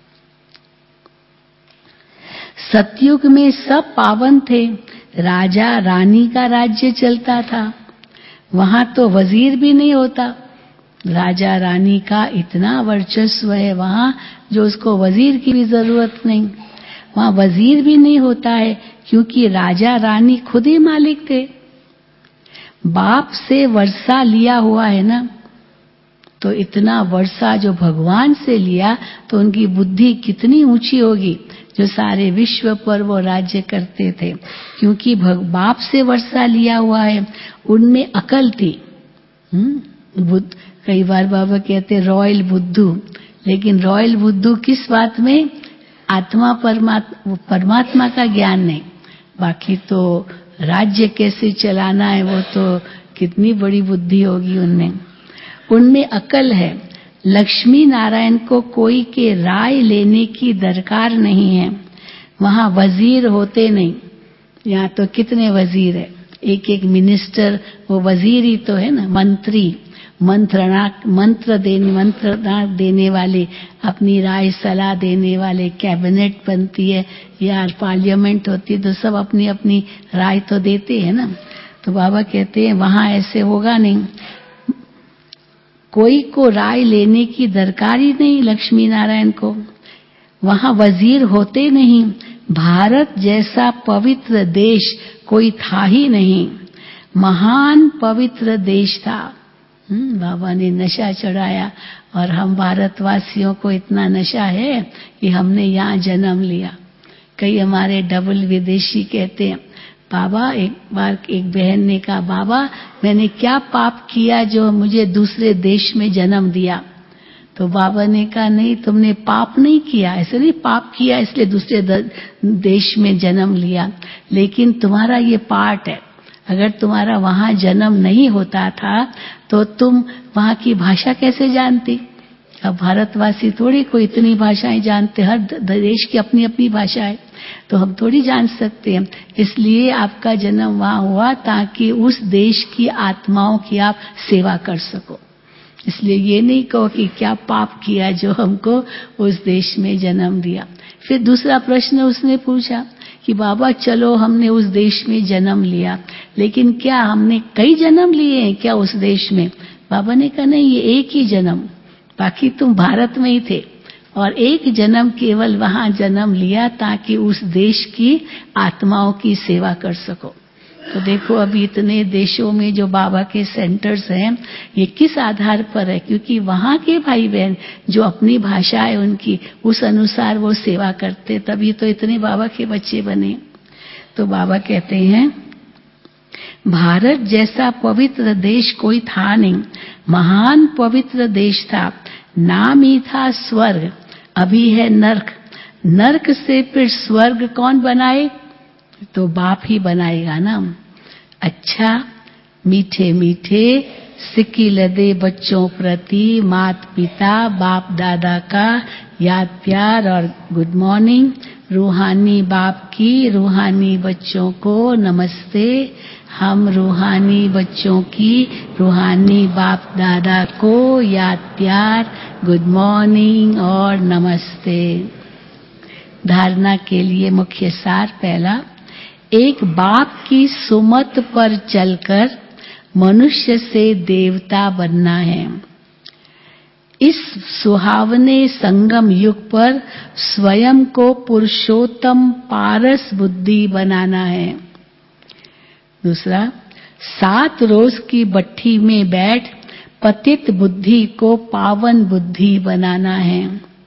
S2: सतयुग में सब पावन थे, राजा रानी का राज्य चलता था। वहां तो वजीर भी नहीं होता। राजा रानी का इतना वर्चस्व है वहां, जो उसको वजीर की भी जरूरत नहीं। वहां वजीर भी नहीं होता है, क्योंकि राजा रानी खुद ही मालिक थे। बाप से वर्षा लिया हुआ है ना, तो इतना वर्षा जो भगवान से लिया, तो उनकी बुद्धि कितनी ऊंची होगी, जो सारे विश्व पर वो राज्य करते थे। क्योंकि बाप से वर्षा लिया हुआ है, उनमें अकल थी। हम्म बुद्ध, कई बार बाबा कहते रॉयल बुद्धू, लेकिन रॉयल बुद्धू किस बात में? आत्मा परमात्मा परमात्मा का ज्ञान नहीं। बाकी तो राज्य कैसे चलाना है, वो तो कितनी बड़ी बुद्धि होगी उनमें। उनमें अकल है। लक्ष्मी नारायण को कोई के राय लेने की दरकार नहीं है। वहां वजीर होते नहीं। यहाँ तो कितने वजीर है, एक एक मिनिस्टर वो वजीर ही तो है ना, मंत्री, मंत्रणा मंत्र देने मंत्रणा देने वाले, अपनी राय सलाह देने वाले। कैबिनेट बनती है या पार्लियामेंट होती है, तो सब अपनी अपनी राय तो देते हैं ना। तो बाबा कहते हैं वहां ऐसे होगा नहीं, कोई को राय लेने की दरकार ही नहीं लक्ष्मी नारायण को। वहां वजीर होते नहीं। भारत जैसा पवित्र देश कोई था ही नहीं। महान पवित्र देश था। बाबा ने नशा चढ़ाया, और हम भारतवासियों को इतना नशा है कि हमने यहाँ जन्म लिया। कई हमारे डबल विदेशी कहते हैं, बाबा, एक बार एक बहन ने कहा, बाबा मैंने क्या पाप किया जो मुझे दूसरे देश में जन्म दिया? तो बाबा ने कहा, नहीं तुमने पाप नहीं किया, ऐसे नहीं पाप किया इसलिए दूसरे देश में जन्म लिया, लेकिन तुम्हारा ये पार्ट है। अगर तुम्हारा वहां जन्म नहीं होता था तो तुम वहां की भाषा कैसे जानती? अब भारतवासी थोड़ी कोई इतनी भाषाएं जानते, हर देश की अपनी अपनी भाषा है, तो हम थोड़ी जान सकते हैं। इसलिए आपका जन्म वहां हुआ ताकि उस देश की आत्माओं की आप सेवा कर सको। इसलिए ये नहीं कहो कि क्या पाप किया जो हमको उस देश में जन्म दिया। फिर दूसरा प्रश्न उसने पूछा कि बाबा चलो हमने उस देश में जन्म लिया, लेकिन क्या हमने कई जन्म लिए हैं क्या उस देश में? बाबा ने कहा नहीं, ये एक ही जन्म, बाकी तुम भारत में ही थे, और एक जन्म केवल वहां जन्म लिया ताकि उस देश की आत्माओं की सेवा कर सको। तो देखो अभी इतने देशों में जो बाबा के सेंटर्स हैं, ये किस आधार पर है? क्योंकि वहां के भाई बहन जो अपनी भाषा है उनकी, उस अनुसार वो सेवा करते, तभी तो इतने बाबा के बच्चे बने। तो बाबा कहते हैं भारत जैसा पवित्र देश कोई था नहीं, महान पवित्र देश था, नाम ही था स्वर्ग, अभी है नर्क। नर्क से फिर स्वर्ग कौन बनाए? तो बाप ही बनाएगा ना। अच्छा, मीठे मीठे सिक्की लदे बच्चों प्रति मात पिता बाप दादा का याद प्यार और गुड मॉर्निंग। रूहानी बाप की रूहानी बच्चों को नमस्ते। हम रूहानी बच्चों की रूहानी बाप दादा को याद प्यार, गुड मॉर्निंग और नमस्ते। धारणा के लिए मुख्य सार पहला, एक बाप की सुमत पर चलकर मनुष्य से देवता बनना है। इस सुहावने संगम युग पर स्वयं को पुरुषोत्तम पारस बुद्धि बनाना है। दूसरा, सात रोज की भट्ठी में बैठ पतित बुद्धि को पावन बुद्धि बनाना है।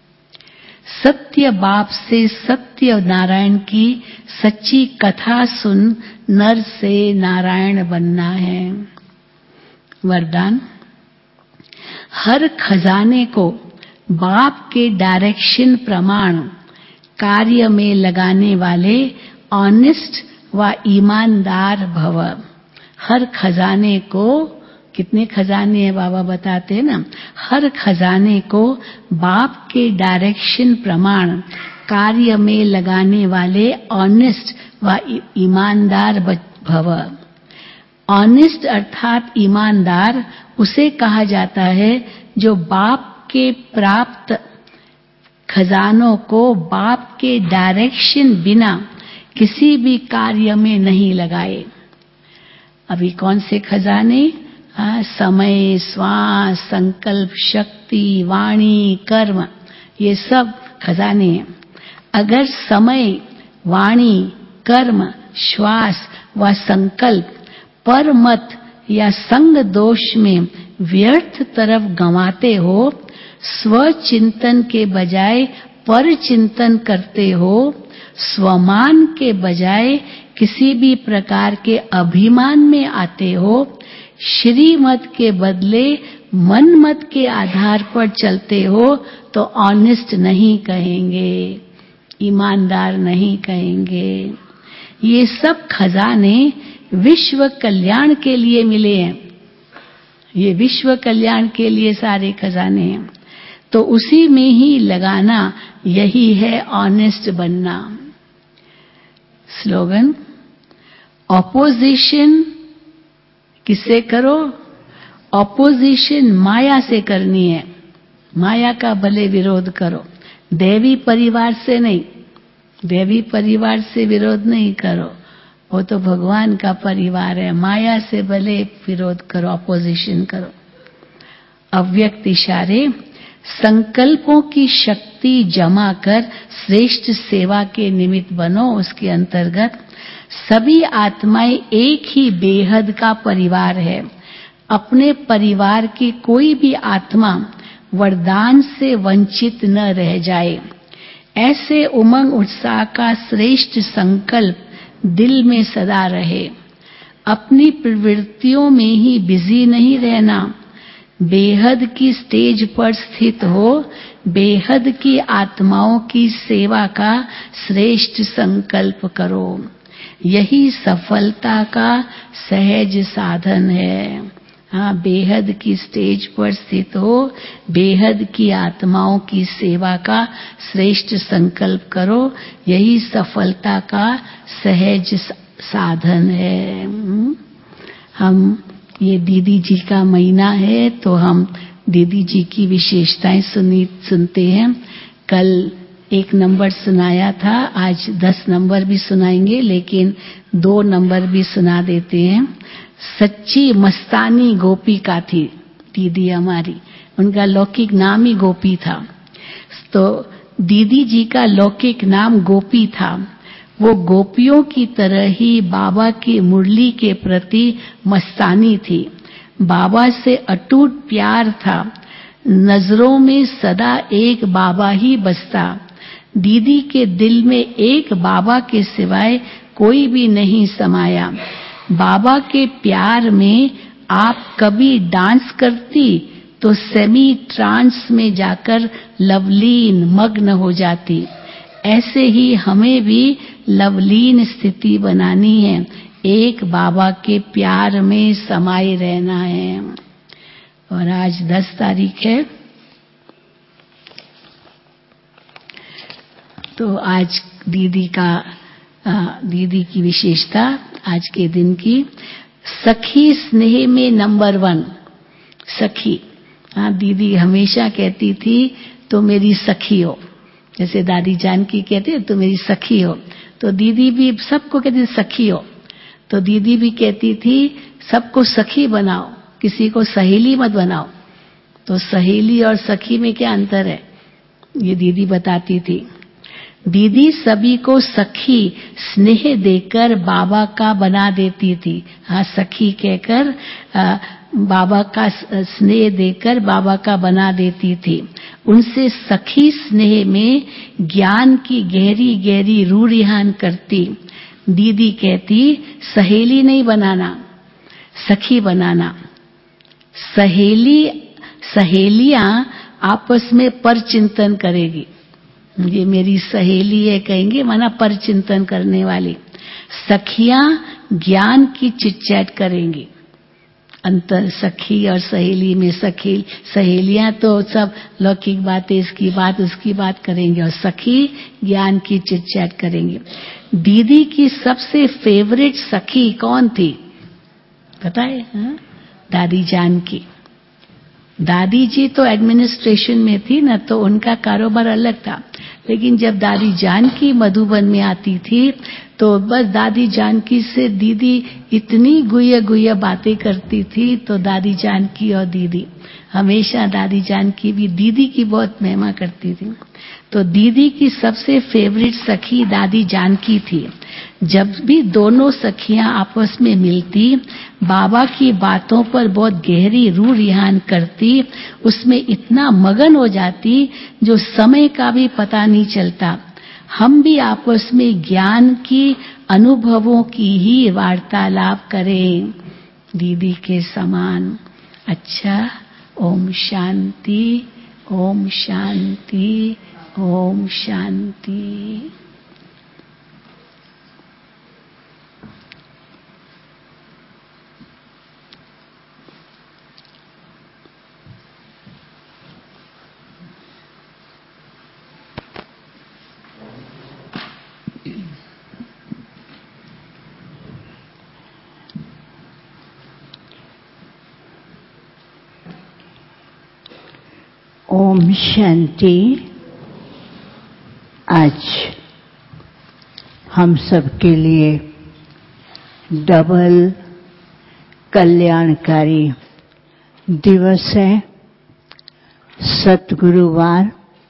S2: सत्य बाप से सत्य नारायण की सच्ची कथा सुन नर से नारायण बनना है। वरदान, हर खजाने को बाप के डायरेक्शन प्रमाण कार्य में लगाने वाले ऑनेस्ट व ईमानदार भव। हर खजाने को, कितने खजाने हैं बाबा बताते हैं ना, हर खजाने को बाप के डायरेक्शन प्रमाण कार्य में लगाने वाले ऑनेस्ट व ईमानदार भव। ऑनेस्ट अर्थात ईमानदार उसे कहा जाता है जो बाप के प्राप्त खजानों को बाप के डायरेक्शन बिना किसी भी कार्य में नहीं लगाए। अभी कौन से खजाने? हाँ, समय, श्वास, संकल्प, शक्ति, वाणी, कर्म, ये सब खजाने हैं। अगर समय, वाणी, कर्म, श्वास व संकल्प पर मत या संग दोष में व्यर्थ तरफ गंवाते हो, स्वचिंतन के बजाय पर चिंतन करते हो, स्वमान के बजाय किसी भी प्रकार के अभिमान में आते हो, श्रीमत के बदले मन मत के आधार पर चलते हो, तो ऑनेस्ट नहीं कहेंगे, ईमानदार नहीं कहेंगे। ये सब खजाने विश्व कल्याण के लिए मिले हैं। ये विश्व कल्याण के लिए सारे खजाने हैं, तो उसी में ही लगाना, यही है ऑनेस्ट बनना। स्लोगन, ऑपोजिशन किससे करो? ऑपोजिशन माया से करनी है। माया का भले विरोध करो, देवी परिवार से नहीं। देवी परिवार से विरोध नहीं करो, वो तो भगवान का परिवार है। माया से भले विरोध करो, ऑपोजिशन करो। अव्यक्त इशारे, संकल्पों की शक्ति जमा कर श्रेष्ठ सेवा के निमित्त बनो। उसके अंतर्गत सभी आत्माएं एक ही बेहद का परिवार है। अपने परिवार की कोई भी आत्मा वरदान से वंचित न रह जाए, ऐसे उमंग उत्साह का श्रेष्ठ संकल्प दिल में सदा रहे। अपनी प्रवृत्तियों में ही बिजी नहीं रहना, बेहद की स्टेज पर स्थित हो, बेहद की आत्माओं की सेवा का श्रेष्ठ संकल्प करो। यही सफलता का सहज साधन है। हाँ, बेहद की स्टेज पर स्थित हो, बेहद की आत्माओं की सेवा का श्रेष्ठ संकल्प करो, यही सफलता का सहज साधन है। हम, ये दीदी जी का महीना है, तो हम दीदी जी की विशेषताएं सुनी सुनते हैं। कल एक नंबर सुनाया था, आज दस नंबर भी सुनाएंगे, लेकिन दो नंबर भी सुना देते हैं। सच्ची मस्तानी गोपिका थी दीदी हमारी, उनका लौकिक नाम ही गोपी था। तो दीदी जी का लौकिक नाम गोपी था। वो गोपियों की तरह ही बाबा की मुरली के प्रति मस्तानी थी। बाबा से अटूट प्यार था। नजरों में सदा एक बाबा ही बसता। दीदी के दिल में एक बाबा के सिवाय कोई भी नहीं समाया। बाबा के प्यार में आप कभी डांस करती तो सेमी ट्रांस में जाकर लवलीन मग्न हो जाती। ऐसे ही हमें भी लवलीन स्थिति बनानी है, एक बाबा के प्यार में समाये रहना है। और आज दस तारीख है, तो आज दीदी का दीदी की विशेषता आज के दिन की, सखी स्नेह में नंबर वन। सखी, हाँ, दीदी हमेशा कहती थी तो मेरी सखी हो, जैसे दादी जानकी कहते तो मेरी सखी हो, तो दीदी भी सबको कहती सखी हो। तो दीदी भी कहती थी सबको सखी बनाओ, किसी को सहेली मत बनाओ। तो सहेली और सखी में क्या अंतर है, ये दीदी बताती थी। दीदी सभी को सखी स्नेह देकर बाबा का बना देती थी। हाँ, सखी कहकर आ, बाबा का स्नेह देकर बाबा का बना देती थी। उनसे सखी स्नेह में ज्ञान की गहरी गहरी रूह रिहान करती। दीदी कहती सहेली नहीं बनाना, सखी बनाना। सहेली सहेलियां आपस में पर चिंतन करेगी, ये मेरी सहेली है कहेंगे, माना पर चिंतन करने वाली। सखियां ज्ञान की चिटचैट करेंगी। अंतर सखी और सहेली में, सखी सहेलियां तो सब लौकिक बातें, इसकी बात उसकी बात करेंगे, और सखी ज्ञान की चिटचैट करेंगे। दीदी की सबसे फेवरेट सखी कौन थी पता है? हा? दादी जानकी। दादी जी तो एडमिनिस्ट्रेशन में थी ना, तो उनका कारोबार अलग था। लेकिन जब दादी जानकी मधुबन में आती थी तो बस दादी जानकी से दीदी इतनी गुया गुया बातें करती थी। तो दादी जानकी और दीदी हमेशा, दादी जानकी भी दीदी की बहुत महिमा करती थी। तो दीदी की सबसे फेवरेट सखी दादी जानकी थी। जब भी दोनों सखियां आपस में मिलती, बाबा की बातों पर बहुत गहरी रूह रिहान करती, उसमें इतना मगन हो जाती जो समय का भी पता नहीं चलता। हम भी आपस में ज्ञान की, अनुभवों की ही वार्तालाप करें दीदी के समान। अच्छा, ओम शांति, ओम शांति, ओम शांति।
S3: ओम शांति। आज हम सब के लिए डबल कल्याणकारी दिवस है। सतगुरुवार,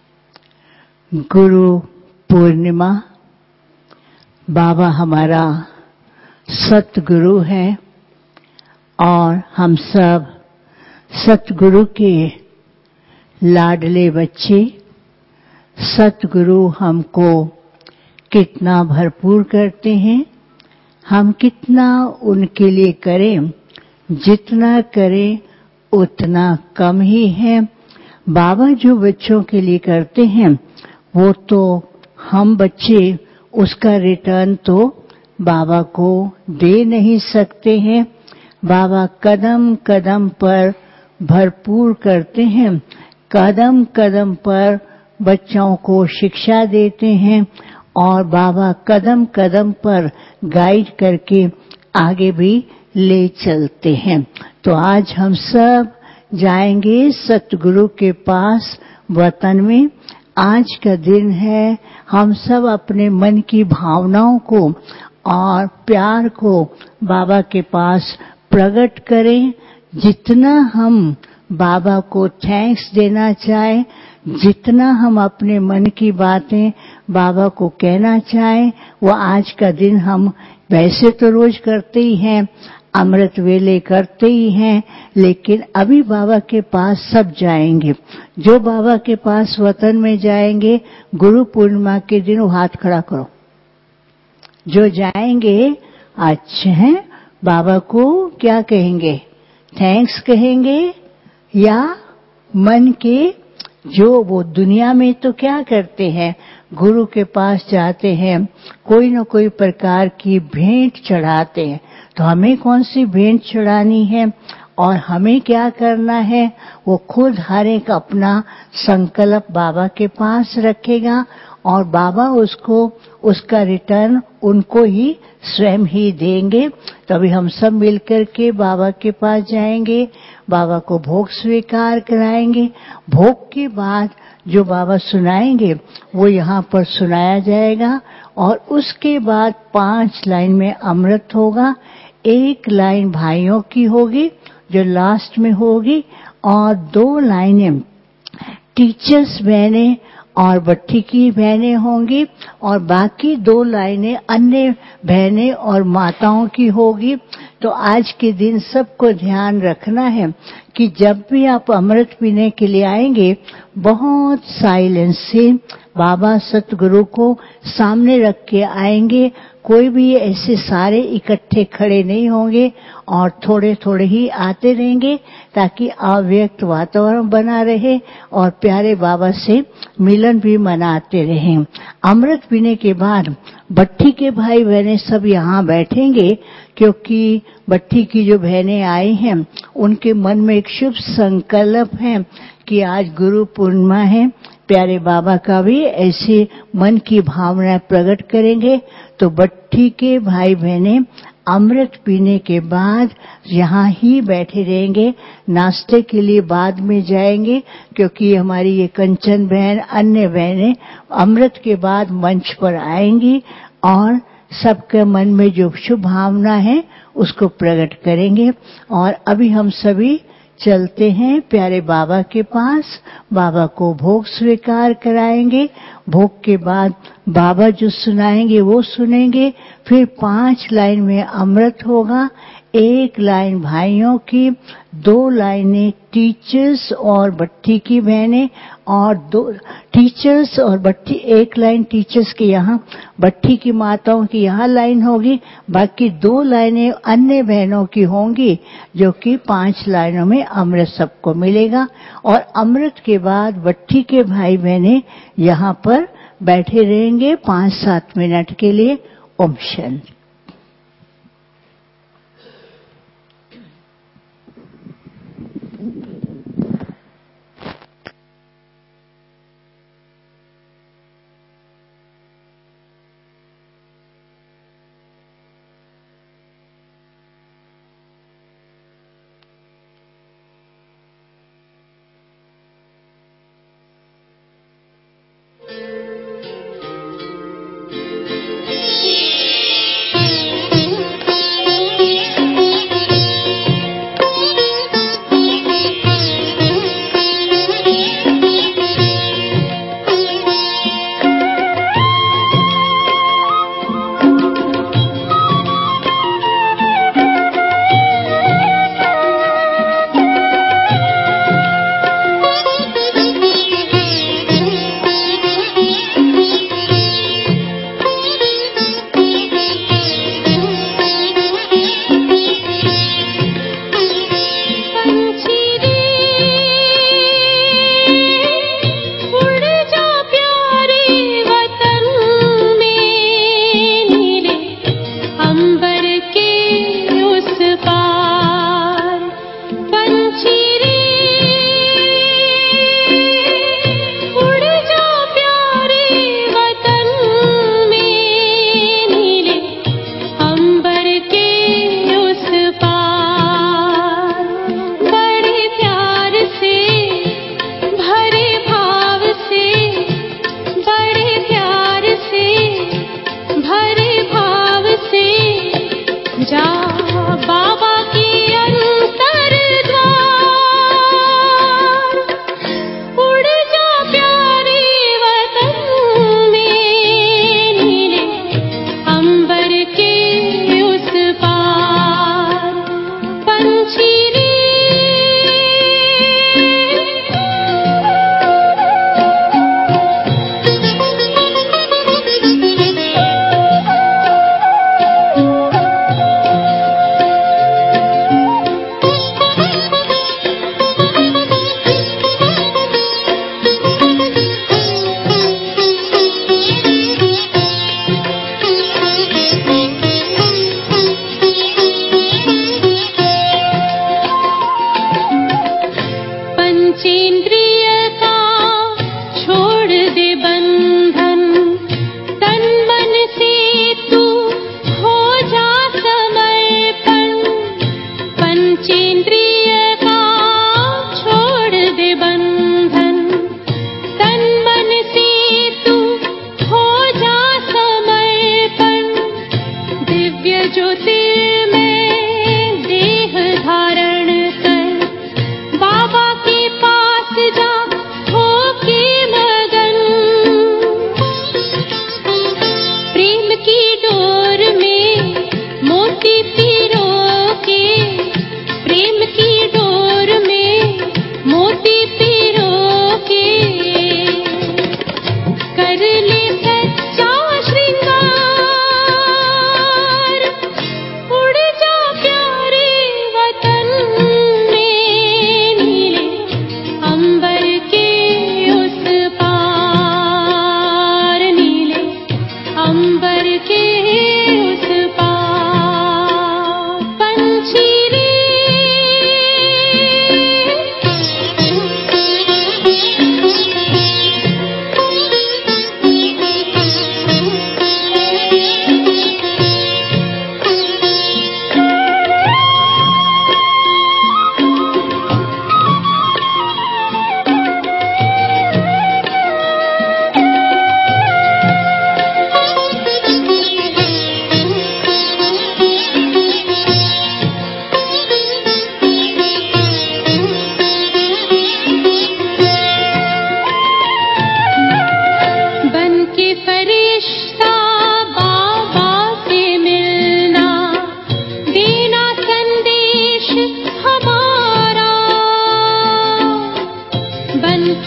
S3: गुरु पूर्णिमा। बाबा हमारा सतगुरु है और हम सब सतगुरु के लाडले बच्चे। सतगुरु हमको कितना भरपूर करते हैं, हम कितना उनके लिए करें, जितना करें उतना कम ही है। बाबा जो बच्चों के लिए करते हैं वो तो हम बच्चे उसका रिटर्न तो बाबा को दे नहीं सकते हैं। बाबा कदम कदम पर भरपूर करते हैं, कदम कदम पर बच्चों को शिक्षा देते हैं और बाबा कदम कदम पर गाइड करके आगे भी ले चलते हैं। तो आज हम सब जाएंगे सतगुरु के पास वतन में। आज का दिन है, हम सब अपने मन की भावनाओं को और प्यार को बाबा के पास प्रकट करें। जितना हम बाबा को थैंक्स देना चाहे, जितना हम अपने मन की बातें बाबा को कहना चाहें, वो आज का दिन हम वैसे तो रोज करते ही हैं, अमृत वेले करते ही हैं, लेकिन अभी बाबा के पास सब जाएंगे। जो बाबा के पास वतन में जाएंगे गुरु पूर्णिमा के दिन वो हाथ खड़ा करो। जो जाएंगे अच्छे हैं, बाबा को क्या कहेंगे? थैंक्स कहेंगे या मन के जो वो दुनिया में तो क्या करते हैं, गुरु के पास जाते हैं, कोई न कोई प्रकार की भेंट चढ़ाते हैं। तो हमें कौन सी भेंट चढ़ानी है और हमें क्या करना है, वो खुद हर एक अपना संकल्प बाबा के पास रखेगा और बाबा उसको उसका रिटर्न उनको ही स्वयं ही देंगे। तभी हम सब मिलकर के बाबा के पास जाएंगे, बाबा को भोग स्वीकार कराएंगे। भोग के बाद जो बाबा सुनाएंगे वो यहाँ पर सुनाया जाएगा और उसके बाद पांच लाइन में अमृत होगा। एक लाइन भाइयों की होगी जो लास्ट में होगी और दो लाइनें टीचर्स बहनें और भट्टी की बहनें होंगी और बाकी दो लाइनें अन्य बहनें और माताओं की होगी। तो आज के दिन सबको ध्यान रखना है कि जब भी आप अमृत पीने के लिए आएंगे बहुत साइलेंस से बाबा सतगुरु को सामने रख के आएंगे। कोई भी ऐसे सारे इकट्ठे खड़े नहीं होंगे और थोड़े थोड़े ही आते रहेंगे ताकि अव्यक्त वातावरण बना रहे और प्यारे बाबा से मिलन भी मनाते रहें। अमृत पीने के बाद भट्टी के भाई बहनें सब यहाँ बैठेंगे क्योंकि भट्टी की जो बहनें आई हैं उनके मन में एक शुभ संकल्प है कि आज गुरु पूर्णिमा है, प्यारे बाबा का भी ऐसे मन की भावना प्रकट करेंगे। तो भट्टी के भाई बहनें अमृत पीने के बाद यहाँ ही बैठे रहेंगे, नाश्ते के लिए बाद में जाएंगे क्योंकि हमारी ये कंचन बहन अन्य बहनें अमृत के बाद मंच पर आएंगी और सबके मन में जो शुभ भावना है उसको प्रकट करेंगे। और अभी हम सभी चलते हैं प्यारे बाबा के पास, बाबा को भोग स्वीकार कराएंगे। भोग के बाद बाबा जो सुनाएंगे वो सुनेंगे। फिर पांच लाइन में अमृत होगा, एक लाइन भाइयों की, दो लाइनें टीचर्स और भट्टी की बहनें और दो टीचर्स और भट्टी, एक लाइन टीचर्स के यहाँ, भट्टी की माताओं की यहाँ लाइन होगी, बाकी दो लाइनें अन्य बहनों की होंगी जो कि पांच लाइनों में अमृत सबको मिलेगा। और अमृत के बाद भट्टी के भाई बहनें यहाँ पर बैठे रहेंगे पांच सात मिनट के लिए। ओम शांति।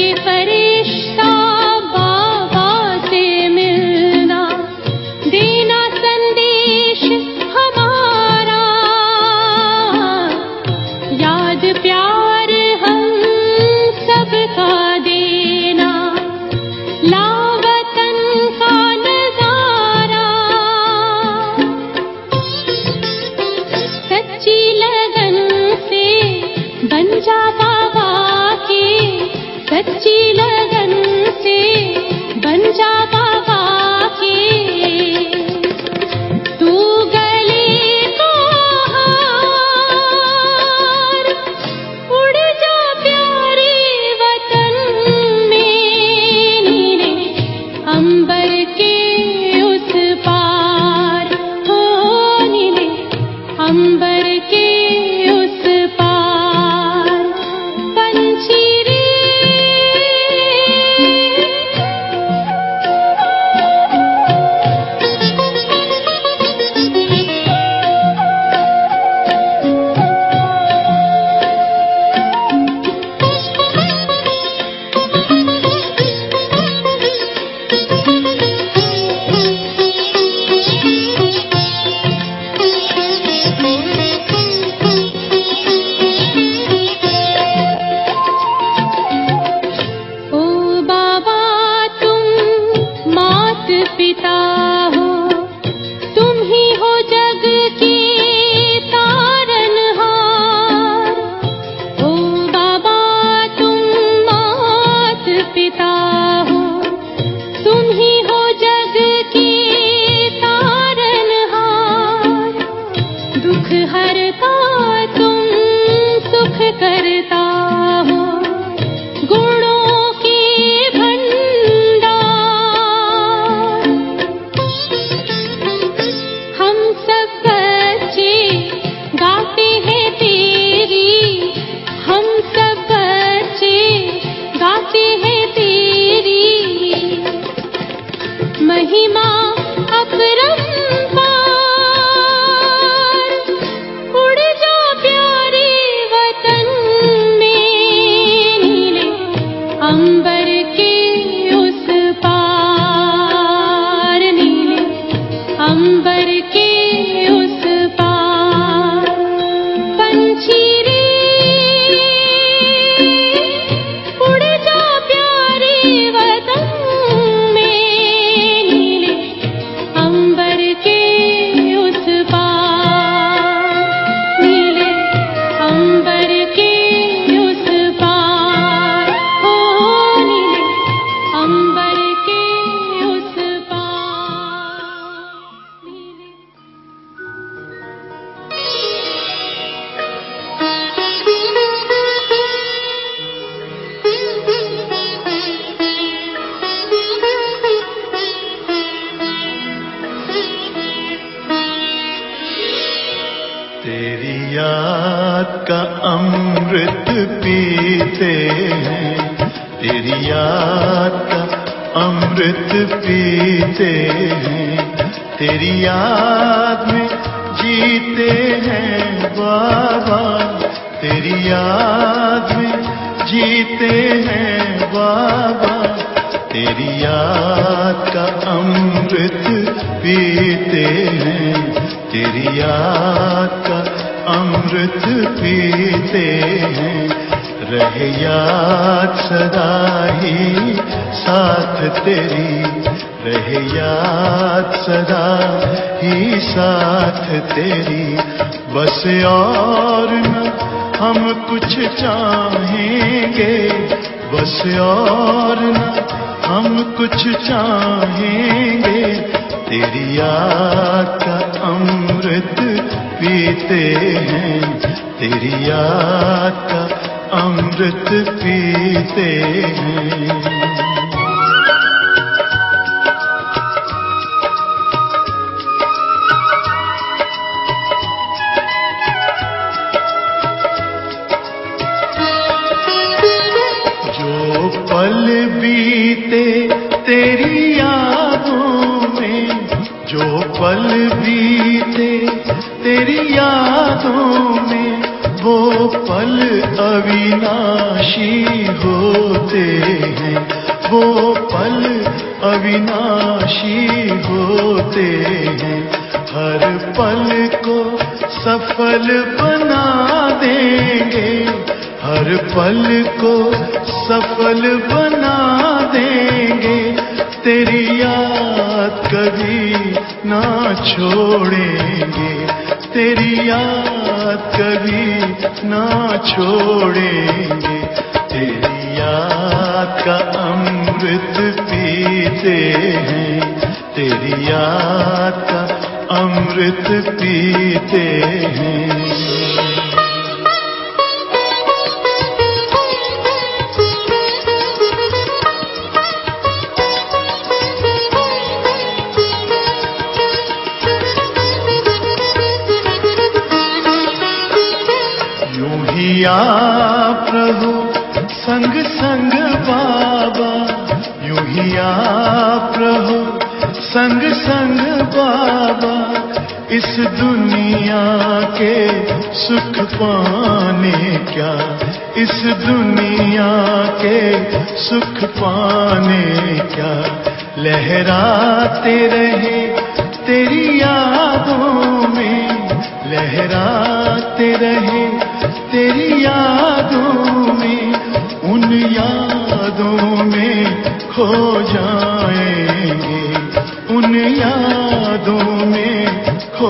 S4: फरिश्ता बाबा से मिलना, देना संदेश हमारा, याद प्यार हम सबका देना, लावतन का नजारा, सच्ची लगन से बन जा बाबा के, सच्ची लगन से बन जा बाबा के, तू गले को हार, उड़ जा प्यारे वतन में, नीले अंबर के उस पार, हो नीले अंबर के उस पार, पंछी रे ओ बाबा तुम मात पिता हो, तुम ही हो जग के तारनहार, ओ बाबा तुम मात पिता हो, तुम ही हो जग के तारनहार, दुख हरता तुम सुख करता हो, गुणों के भंडार, हम सब बच्चे गाते हैं तेरी, हम सब बच्चे गाते हैं तेरी, महिमा अपरंपार, उड़ जा प्यारे वतन में, नीले अंबर के उस पार, नीले अंबर के उस पार, पंछी रे उड़ जा प्यारे वतन में, नीले अंबर के उस पार, नीले अंबर के उस पार, हो नीले अंबर के उस पार, नीले
S1: तेरी याद का अमृत पीते हैं, तेरी याद का अमृत पीते हैं, तेरी याद में जीते हैं बाबा, तेरी याद में जीते हैं बाबा, तेरी याद का अमृत पीते हैं, तेरी याद का अमृत पीते हैं, रहे याद सदा ही साथ तेरी, रहे याद सदा ही साथ तेरी, बस और न हम कुछ चाहेंगे, बस और न हम कुछ चाहेंगे, तेरी याद का अमृत पीते हैं, तेरी याद का अमृत पीते हैं। पल बीते तेरी यादों में, जो पल बीते तेरी यादों में, वो पल अविनाशी होते हैं, वो पल अविनाशी होते हैं। हर पल को सफल बना देंगे, हर पल को सफल बना देंगे। तेरी याद कभी ना छोड़ेंगे, तेरी याद कभी ना छोड़ेंगे। तेरी याद का अमृत पीते हैं, तेरी याद का अमृत पीते हैं। यूं ही आप रहो संग संग बाबा, यूं ही आप रहो संग संग बाबा। इस दुनिया के सुख पाने क्या, इस दुनिया के सुख पाने क्या। लहराते रहे तेरी यादों में, लहराते रहे तेरी यादों में। उन यादों में खो जाएंगे, उन यादों में खो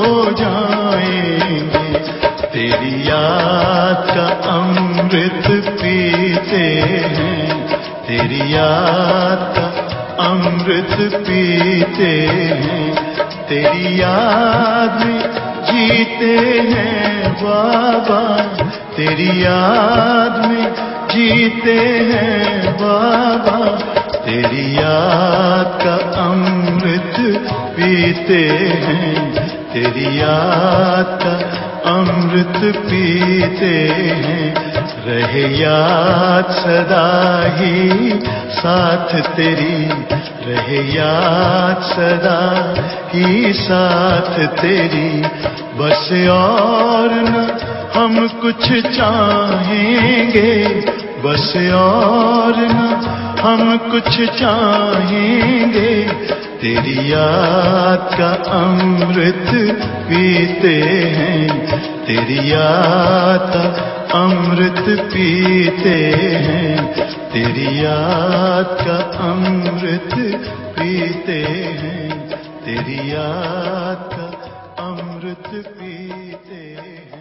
S1: जाएंगे। तेरी याद का अमृत पीते हैं, तेरी याद का अमृत पीते हैं। तेरी याद में जीते हैं बाबा, तेरी याद में जीते हैं बाबा। तेरी याद का अमृत पीते हैं, तेरी याद का अमृत पीते हैं। रहे याद सदा ही साथ तेरी, रहे याद सदा ही साथ तेरी। बस और न हम कुछ चाहेंगे, बस और न हम कुछ चाहेंगे। तेरी याद का अमृत पीते हैं, तेरी याद का अमृत पीते हैं। तेरी याद का अमृत पीते हैं, तेरी याद का अमृत पीते हैं।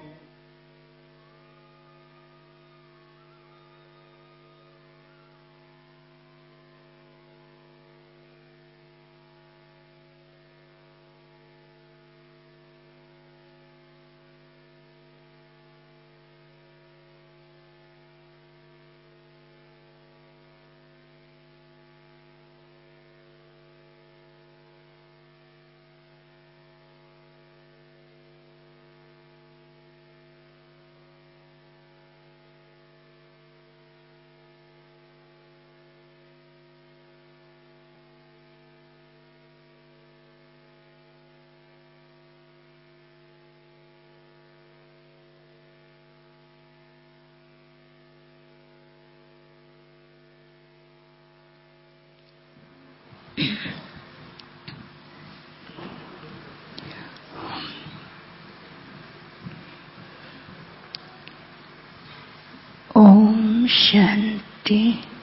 S3: ओम शांति।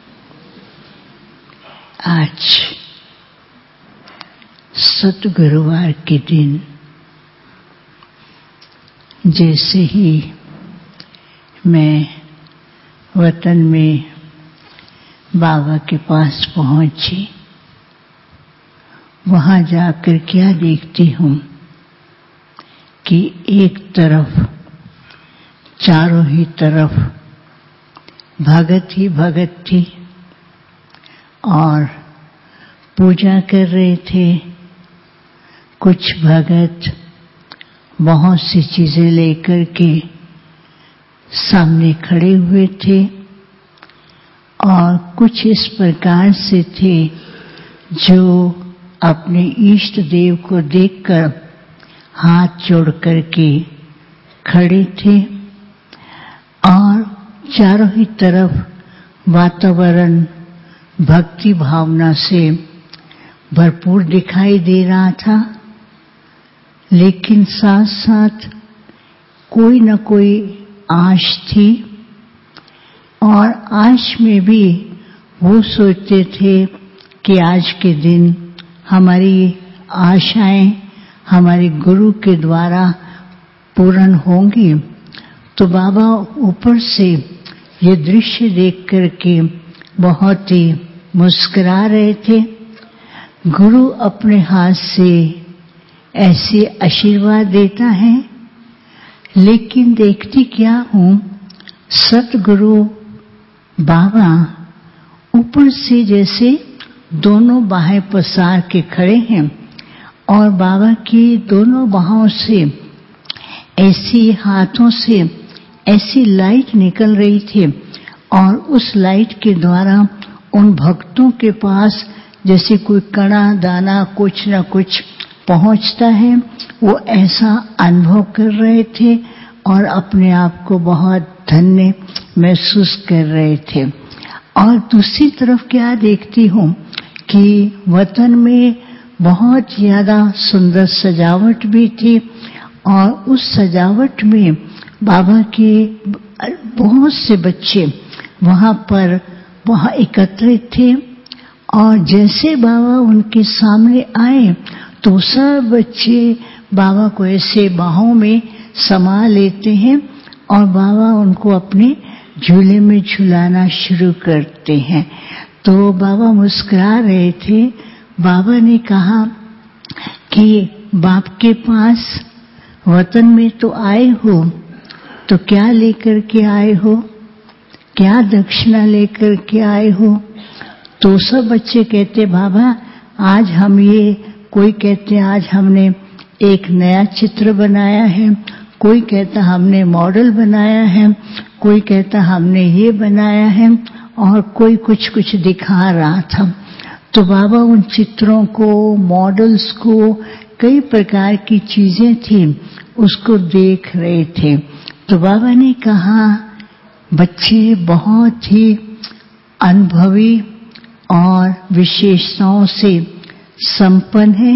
S3: आज सतगुरुवार के दिन जैसे ही मैं वतन में बाबा के पास पहुंची, वहां जाकर क्या देखती हूँ कि एक तरफ चारों ही तरफ भगत ही भगत थी और पूजा कर रहे थे। कुछ भगत बहुत सी चीजें लेकर के सामने खड़े हुए थे और कुछ इस प्रकार से थे जो अपने इष्ट देव को देखकर हाथ जोड़ करके खड़े थे चारों ही तरफ वातावरण भक्ति भावना से भरपूर दिखाई दे रहा था, लेकिन साथ साथ कोई न कोई आश थी। और आश में भी वो सोचते थे कि आज के दिन हमारी आशाएं हमारे गुरु के द्वारा पूर्ण होंगी। तो बाबा ऊपर से ये दृश्य देख करके बहुत ही मुस्कुरा रहे थे। गुरु अपने हाथ से ऐसे आशीर्वाद देता है, लेकिन देखती क्या हूं, सतगुरु बाबा ऊपर से जैसे दोनों बाहें पसार के खड़े हैं और बाबा की दोनों बाहों से ऐसी हाथों से ऐसी लाइट निकल रही थी और उस लाइट के द्वारा उन भक्तों के पास जैसे कोई कणा दाना कुछ न कुछ पहुंचता है, वो ऐसा अनुभव कर रहे थे और अपने आप को बहुत धन्य महसूस कर रहे थे। और दूसरी तरफ क्या देखती हूँ कि वतन में बहुत ज्यादा सुंदर सजावट भी थी और उस सजावट में बाबा के बहुत से बच्चे वहां पर वहां एकत्रित थे। और जैसे बाबा उनके सामने आए तो सब बच्चे बाबा को ऐसे बाहों में समा लेते हैं और बाबा उनको अपने झूले में झुलाना शुरू करते हैं। तो बाबा मुस्कुरा रहे थे। बाबा ने कहा कि बाप के पास वतन में तो आए हो, तो क्या लेकर के आए हो, क्या दक्षिणा लेकर के आए हो? तो सब बच्चे कहते बाबा आज हम ये, कोई कहते आज हमने एक नया चित्र बनाया है, कोई कहता हमने मॉडल बनाया है, कोई कहता हमने ये बनाया है, और कोई कुछ कुछ दिखा रहा था। तो बाबा उन चित्रों को, मॉडल्स को, कई प्रकार की चीजें थी, उसको देख रहे थे। तो बाबा ने कहा बच्चे बहुत ही अनुभवी और विशेषताओं से संपन्न है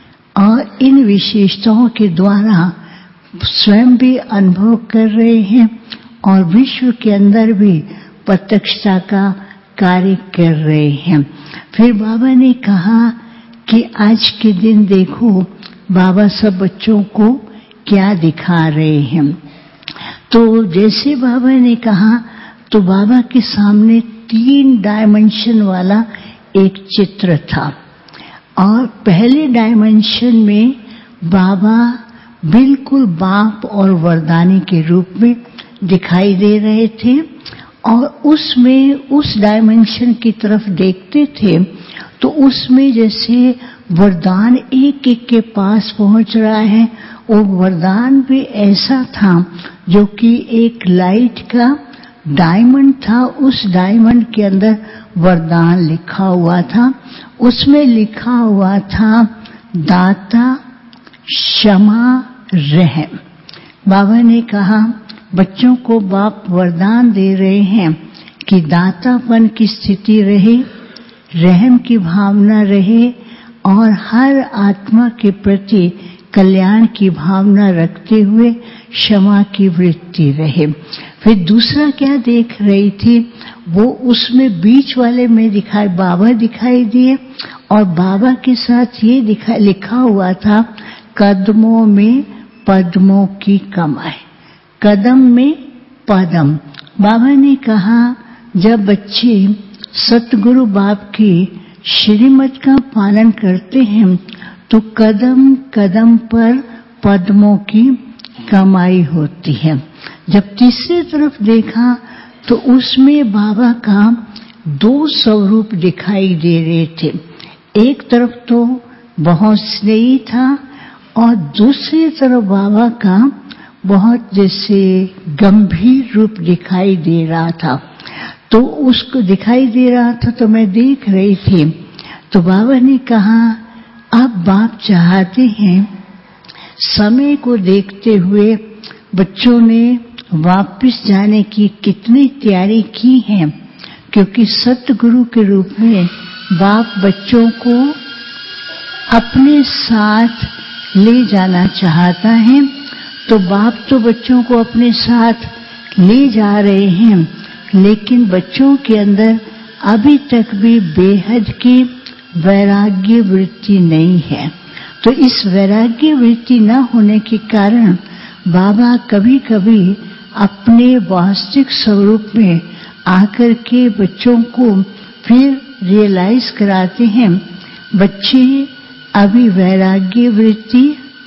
S3: और इन विशेषताओं के द्वारा स्वयं भी अनुभव कर रहे हैं और विश्व के अंदर भी प्रत्यक्षता का कार्य कर रहे हैं। फिर बाबा ने कहा कि आज के दिन देखो बाबा सब बच्चों को क्या दिखा रहे हैं। तो जैसे बाबा ने कहा तो बाबा के सामने तीन डायमेंशन वाला एक चित्र था और पहले डायमेंशन में बाबा बिल्कुल बाप और वरदानी के रूप में दिखाई दे रहे थे और उसमें उस डायमेंशन की तरफ देखते थे तो उसमें जैसे वरदान एक एक के पास पहुंच रहा है। वो वरदान भी ऐसा था जो कि एक लाइट का डायमंड था, उस डायमंड के अंदर वरदान लिखा हुआ था। उसमें लिखा हुआ था दाता क्षमा रहम। बाबा ने कहा बच्चों को बाप वरदान दे रहे हैं कि दातापन की स्थिति रहे, रहम की भावना रहे और हर आत्मा के प्रति कल्याण की भावना रखते हुए क्षमा की वृत्ति रहे। फिर दूसरा क्या देख रही थी, वो उसमें बीच वाले में दिखाई बाबा दिखाई दिए और बाबा के साथ ये दिखा लिखा हुआ था कदमों में पद्मों की कमाई, कदम में पदम। बाबा ने कहा जब बच्चे सतगुरु बाप की श्रीमत का पालन करते हैं तो कदम कदम पर पद्मों की कमाई होती है। जब तीसरी तरफ देखा तो उसमें बाबा का दो स्वरूप दिखाई दे रहे थे। एक तरफ तो बहुत स्नेही था और दूसरी तरफ बाबा का बहुत जैसे गंभीर रूप दिखाई दे रहा था। तो उसको दिखाई दे रहा था तो मैं देख रही थी। तो बाबा ने कहा अब बाप चाहते हैं समय को देखते हुए बच्चों ने वापस जाने की कितनी तैयारी की है, क्योंकि सतगुरु के रूप में बाप बच्चों को अपने साथ ले जाना चाहता है। तो बाप तो बच्चों को अपने साथ ले जा रहे हैं, लेकिन बच्चों के अंदर अभी तक भी बेहद की वैराग्य वृत्ति नहीं है। तो इस वैराग्य वृत्ति न होने के कारण बाबा कभी कभी अपने वास्तविक स्वरूप में आकर के बच्चों को फिर रियलाइज कराते हैं। बच्चे अभी वैराग्य वृत्ति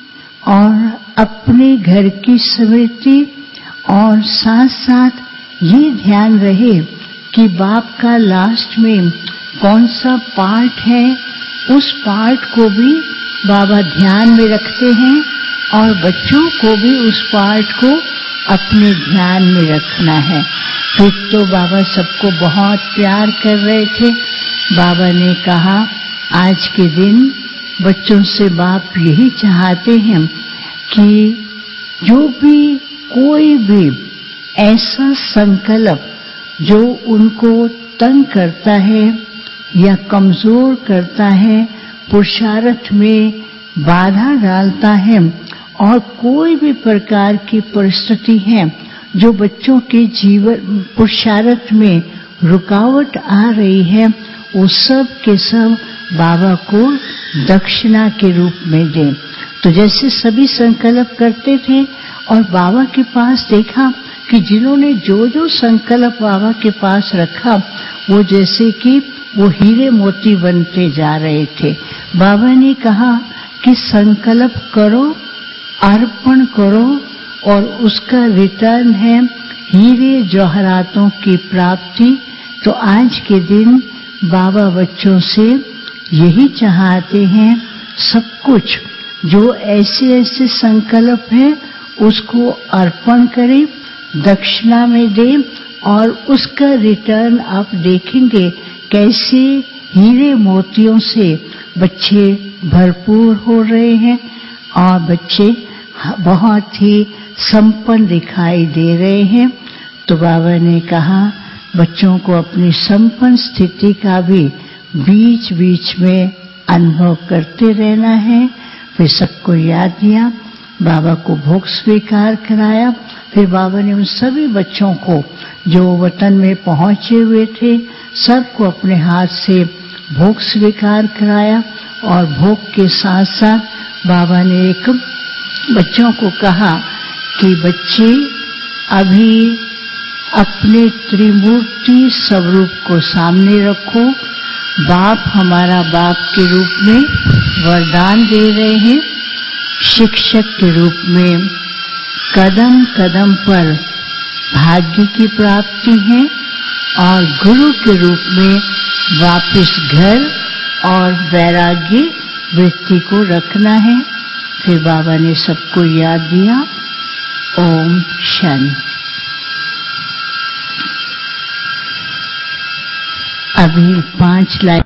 S3: और अपने घर की स्मृति और साथ साथ ये ध्यान रहे कि बाप का लास्ट में कौन सा पार्ट है, उस पार्ट को भी बाबा ध्यान में रखते हैं और बच्चों को भी उस पार्ट को अपने ध्यान में रखना है। फिर तो बाबा सबको बहुत प्यार कर रहे थे। बाबा ने कहा आज के दिन बच्चों से बाप यही चाहते हैं कि जो भी कोई भी ऐसा संकल्प जो उनको तंग करता है या कमजोर करता है, पुरुषार्थ में बाधा डालता है और कोई भी प्रकार की परिस्थिति है जो बच्चों के जीवन पुरुषार्थ में रुकावट आ रही है, वो सब के सब बाबा को दक्षिणा के रूप में दें। तो जैसे सभी संकल्प करते थे और बाबा के पास देखा कि जिन्होंने जो जो संकल्प बाबा के पास रखा वो जैसे कि वो हीरे मोती बनते जा रहे थे। बाबा ने कहा कि संकल्प करो, अर्पण करो और उसका रिटर्न है हीरे जवाहरातों की प्राप्ति। तो आज के दिन बाबा बच्चों से यही चाहते हैं, सब कुछ जो ऐसे ऐसे संकल्प है उसको अर्पण करें, दक्षिणा में दें और उसका रिटर्न आप देखेंगे कैसे हीरे मोतियों से बच्चे भरपूर हो रहे हैं और बच्चे बहुत ही संपन्न दिखाई दे रहे हैं। तो बाबा ने कहा बच्चों को अपनी संपन्न स्थिति का भी बीच बीच में अनुभव करते रहना है। फिर सबको याद दिया, बाबा को भोग स्वीकार कराया। फिर बाबा ने उन सभी बच्चों को जो वतन में पहुंचे हुए थे सबको अपने हाथ से भोग स्वीकार कराया और भोग के साथ साथ बाबा ने एक बच्चों को कहा कि बच्चे अभी अपने त्रिमूर्ति स्वरूप को सामने रखो। बाप हमारा बाप के रूप में वरदान दे रहे हैं, शिक्षक के रूप में कदम कदम पर भाग्य की प्राप्ति है और गुरु के रूप में वापस घर और वैराग्य वृत्ति को रखना है। फिर बाबा ने सबको याद दिया। ओम शांति। अभी पांच लाइन